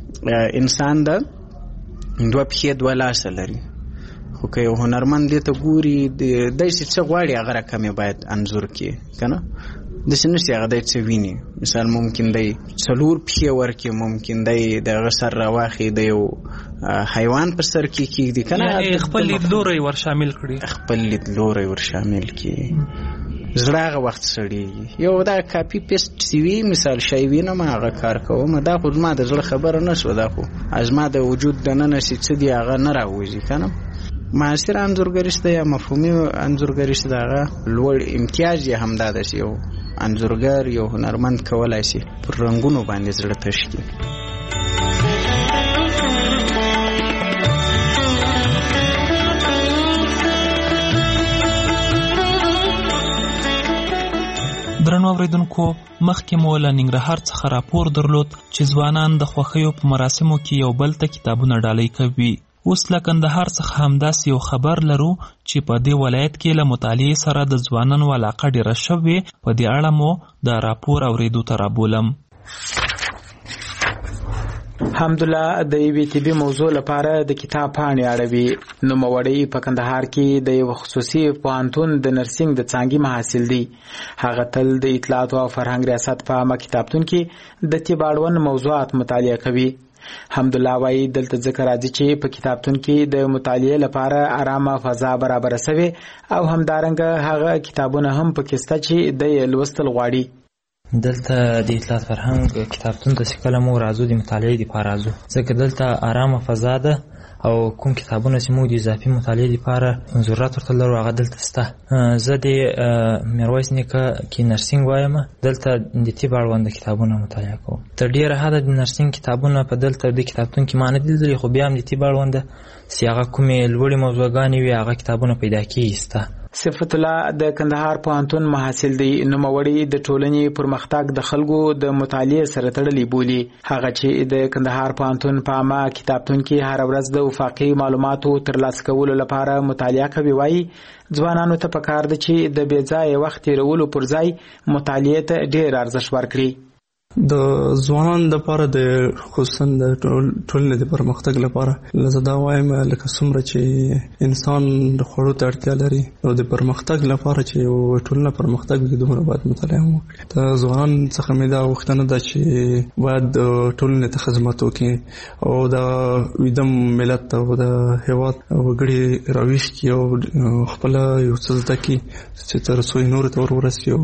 انسان ده دوه پښې دوه لاسه لري، خو که یو هنرمند دې ته ګوري دی چې څه غواړي هغه رقم یې باید انځور کړي که نه، داسې نه چې هغه دی څه ویني. مثال ممکن دی څلور پښې ورکړي، ممکن دی د هغه سر راواخلي د یو حیوان په سر کې کېږدي که نه، خپل لیدلوری ور شامل کړي، خپل لیدلوری ور شامل کړي. زړه هغه وخت سړېږي. یو دا کاپي پیسټ چې وي، مثال شی وینم هغه کار کوم، دا خو زما د زړه خبره نه شوه، دا خو زما د وجود دننه چې څه دي هغه نه راوځي که نه. معاصر انځورګریست یا مفهومي انځورګریست د هغه لوړ امتیاز یې همدا ده چې یو انځورګر یو هنرمند کولی شي پر رنګونو باندې زړه تش کړي. درنو اوریدونکو، مخکې مو له ننګرهار څخه راپور درلود چې ځوانان د خوښیو په مراسمو کې یو بل ته کتابونه ډالۍ کوي. اوس له کندهار څخه همداسې یو خبر لرو چې په دې ولایت کې له مطالعې سره د ځوانانو علاقه ډېره شوې. په دې اړه مو د راپور اورېدو ته رابولم. حمدالله د یوې طبي موضوع لپاره د کتاب پاڼې اړوي. نوموړی په کندهار کې د یو خصوصي پوهنتون د نرسنګ د څانګې محصل دی. هغه تل د اطلاعاتو او فرهنګ ریاست په عامه کتابتون کې د طب اړوند موضوعات مطالعه کوي. حمدالله وایي دلته ځکه راځي چې په کتابتون کې د مطالعې لپاره آرامه فضا برابره سوې او همدارنګه هغه کتابونه هم پکې شته چې د یې لوستل غواړي. دلته د اطلاعات فرهنګ کتابتون ته چې کله مو راځو د مطالعې دپاره راځو، ځکه دلته آرامه فضا ده او کوم کتابونه چې موږ د اضافي مطالعې لپاره ضرورت ورته لرو هغه دلته شته. زه د میرویس نیکه کې نرسنګ وایم، دلته د طب اړوند کتابونه مطالعه کوم. تر ډېره حده د نرسنګ کتابونه په دلته د کتابتون کې ما نه دي لیدلي، خو بیا هم د طب اړونده چې هغه کومې لوړې موضوعګانې وي هغه کتابونه پیدا کېږي شته. صفت الله د کندهار پوهنتون محصل دی. نوموړی د ټولنې پرمختګ د خلکو د مطالعې سره تړلی بولي. هغه چې د کندهار پوهنتون په عامه کتابتون کې هر ورځ د افاقي معلوماتو ترلاسه کولو لپاره مطالعه کوي، وایي ځوانانو ته پکار ده چې د بې ځایه وخت تېرولو پر ځای مطالعې ته ډېر ارزښت ورکړي. د ځوانانو لپاره د خصوصا د ټولنې د پرمختګ لپاره زه دا وایم لکه څومره چې انسان د خوړو ته اړتیا لري او د پرمختګ لپاره چې یو ټولنه پرمختګ وکړي دومره باید مطالعه وکړي. د ځوانانو څخه مې دا غوښتنه ده چې باید ټولنې ته خدمت وکړي او د ویدم ملت او د هېواد وګړي راویښ کړي او خپله یو څه زده کړي چې تر څو یې نورو ته ور ورسي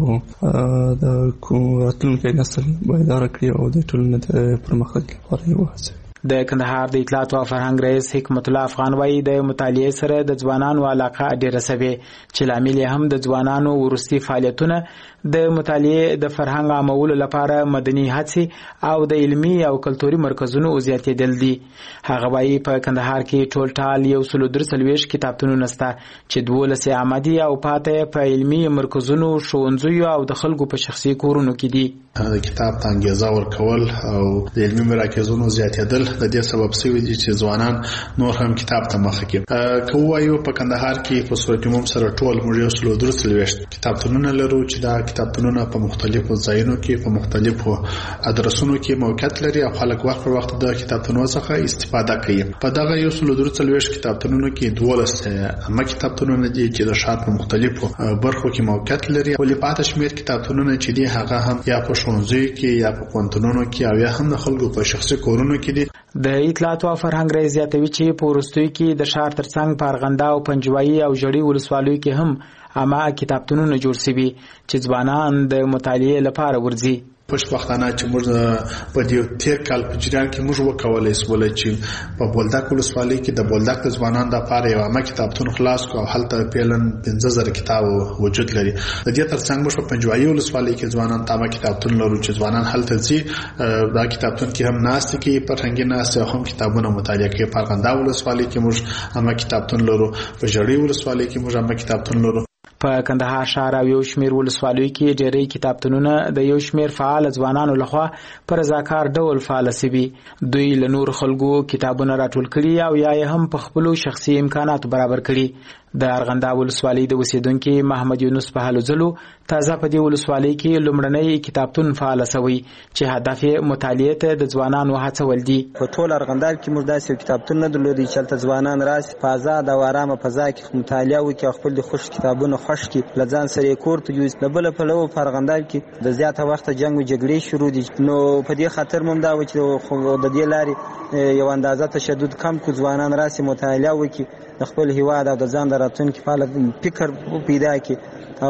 او د راتلونکي نسل اداره کړی او د ټولنې د پرمختګ لپاره یو هڅه. د کندهار د اطلاعات او فرهنګ رئیس حکمت الله افغان وایي د مطالعې سره د ځوانانو علاقه ډېره سوي چې لامل هم د ځوانانو وروستي فعالیتونه د مطالعې د فرهنګ عامولو لپاره مدني هڅې او د علمي او کلتوري مرکزونو زیاتېدل دي. هغه وایي په کندهار کې ټول ټال یو سل درې څلوېښت کتابتونونه شته چې دولس یې عامه دي او پاته په علمي مرکزونو، ښوونځیو او د خلکو په شخصي کورونو کې دي. د کتاب ته انګیزه ورکول او د علمي مراکزونو زیاتېدل د دې سبب شوی دي چې ځوانان نور هم کتاب ته مخه کړي. که وایو په کندهار کې په صورت عموم سره ټول موږ یو سل درې څلوېښت کتابتونونه لرو چې دا کتابتونونه په مختلفو ځایونو کې په مختلفو ادرسونو کې موقعیت لري او خلک وخت پر وخت د کتابتونونو څخه استفاده کوي. په دغه یو سل درې څلوېښت کتابتونونو کې دولس عامه کتابتونونه دي چې د ښار په مختلفو برخو کې موقعیت لري. ولې پاتې شمېر کتابتونونه چې دي هغه هم یا په ښوونځیو کې یا په پوهنتونونو کې او یا هم د خلکو په شخصي کورونو کې دي. د اطلاعات او فرهنګ رئیس زیاتوي چې په وروستیو کې د ښار ترڅنګ په ارغنده او پنجوایي او ژړۍ ولسوالیو کې هم عامه کتابتونونه جوړ شوي چې ځوانان د مطالعې لپاره ورځي. خوشبختانه چې موږ په دې تیر کال په جریان کې موږ وکولای سول چې په بولدک ولسوالۍ کې د بولدک د ځوانانو لپاره یو عامه کتابتون خلاص کو او هلته پیلن پنځه زره کتاب وجود لري. د دې ترڅنګ موږ په پنجوایي ولسوالۍ کې ځوانان ته عامه کتابتون لرو چې ځوانان هلته ځي دا کتابتون کې هم ناست کې فرهنګي ناست او هم کتابونه مطالعه کوي. په ارغنده ولسوالۍ کې موږ عامه کتابتون لرو، په ژړۍ ولسوالۍ کې موږ عامه کتابتون لرو. په کندهار ښار او یو شمېر ولسوالیو کې ډېری کتابتونونه د یو شمېر فعال ځوانانو لخوا په رضاکار ډول فعال شوي. دوی له نور خلکو کتابونه راټول کړي او یا یې هم په خپلو شخصي امکاناتو برابر کړي. د ارغنده ولسوالۍ د اوسیدونکي محمد یونس په هلو ځلو تازه په دې ولسوالۍ کې لومړنی کتابتون فعال شوی چې هدف یې مطالعې ته د ځوانانو هڅول دي. په ټول ارغنداب کې موږ داسې یو کتابتون نه درلودی چې هلته ځوانان راسي په ازاد او ارامه فضا کې مطالعه وکړي او خپل د خوښ کتابونه خوښ کړي، له ځان سره یې کور ته یوسي. له بله پلوه په ارغنداب کې د زیاته وخته جنګ و جګړې شروع دي، نو په دې خاطر موږ دا و چې د دې لارې یو اندازه تشدد کم کړو، ځوانان راسي مطالعه وکړي، د خپل هیواد او د ځان د راتلونکي په اړه فکر پیدا کړي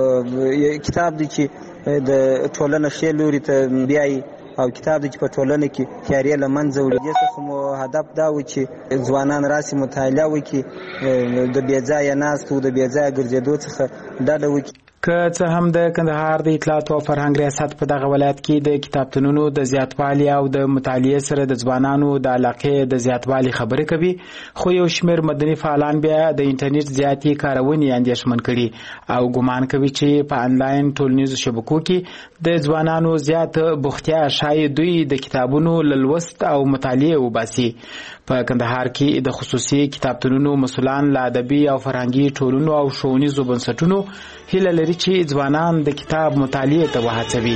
او کتاب دی چې د ټولنه ښې لوري ته بیایي او کتاب دی چې په ټولنه کې تیارې له منځه وړي. دې څخه مو هدف دا و چې ځوانان راسي مطالعه وکړي، د بې ځایه ناستو د بې ځایه ګرځېدو څخه ډډه وکړي. که څه هم د کندهار د اطلاعات او فرهنګ ریاست په دغه ولایت کې د کتابتونونو د زیاتوالي او د مطالعې سره د ځوانانو د علاقې د زیاتوالي خبرې کوي، خو یو شمېر مدني فعالان بیا د انټرنیټ زیاتې کارونې اندېښمن کړي او ګمان کوي چې په انلاین ټولنیزو شبکو کې د ځوانانو زیات بوختیا شاید دوی د کتابونو له لوست او مطالعې وباسي. په کندهار کې د خصوصي کتابتونونو مسؤلان له ادبي او فرهنګي ټولنو او ښوونیزو بنسټونو هیله لري چې ځوانان د کتاب مطالعې ته وهڅوي.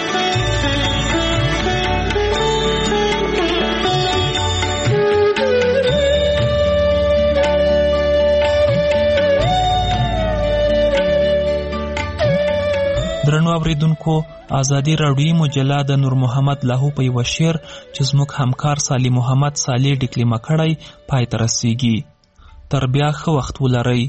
درنو اوریدونکو، ازادي راډیویي مجله د نور محمد لاهو په یو شعر چې زموږ همکار صالح محمد صالح ډیکلیمه کړی پای ته رسیږي. تر بیا ښه وخت ولرئ.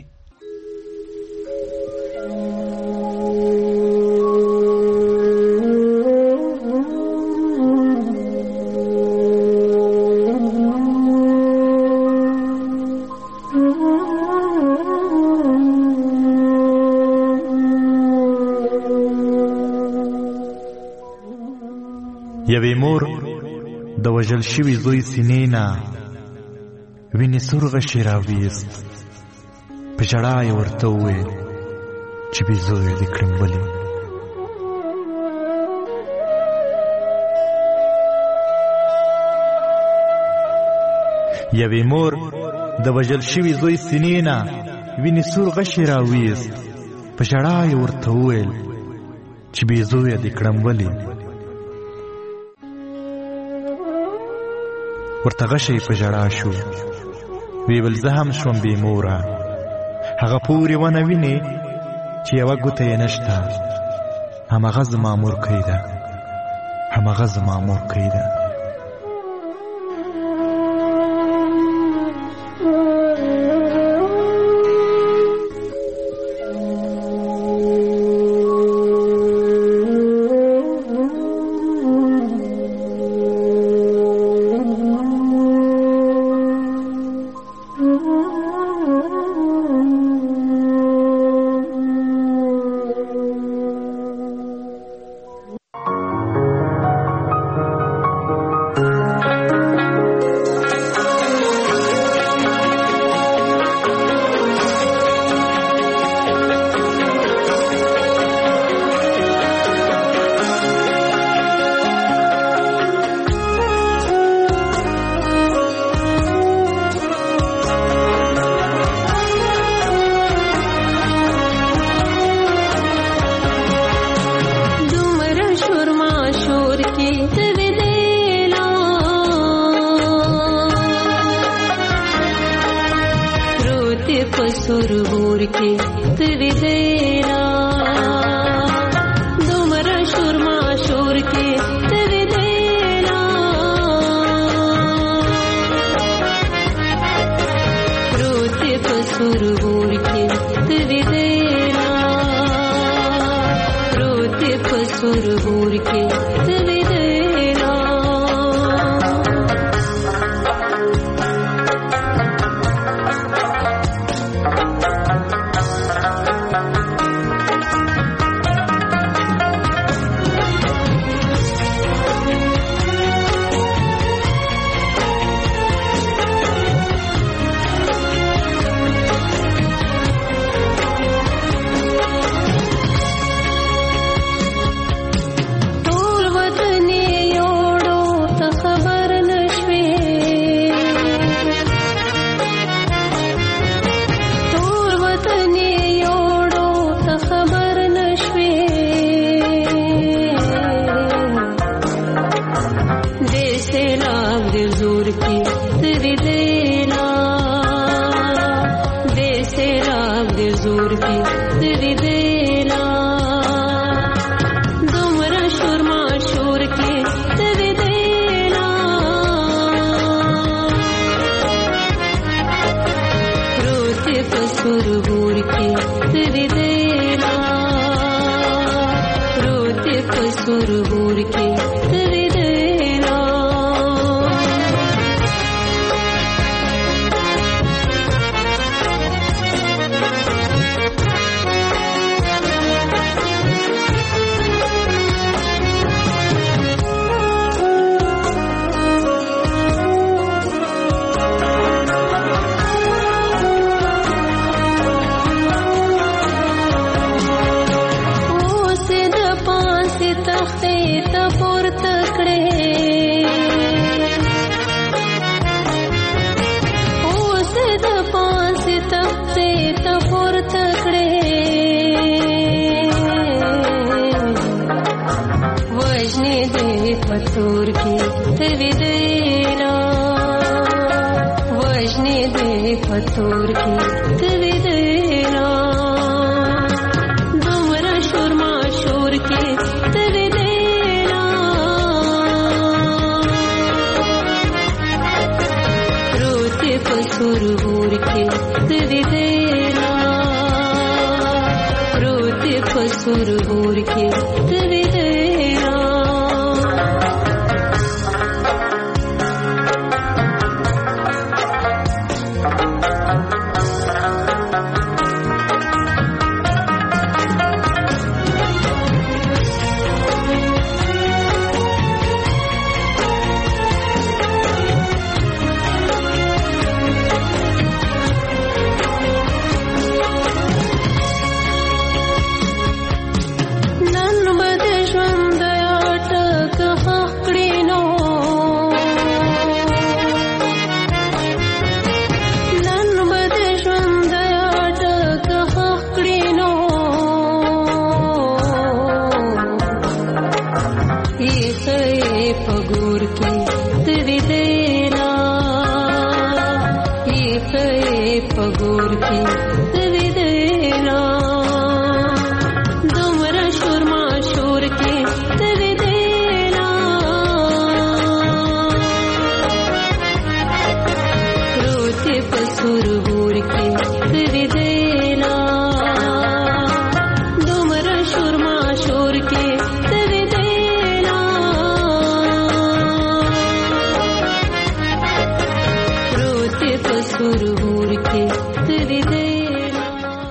یوې مور د وژل شوي زوی سینې نه وینې سور غشی راویست، په ژړا یې ورته وویل چې بې زویه دې کړم ولې. یوې مور د وژل شوي زوی سینې نه وینې سور غشی راویست. په ژړا یې ورته وویل چې بې زویه دې کړم ولې. ورته غشی په ژړا شو. وی ویل زه هم شوم بې موره. هغه پورې ونه وینې چې یوه ګوته یې نشته. همغه زما مورکۍ ده، همغه زما مورکۍ ده. सुर बोर के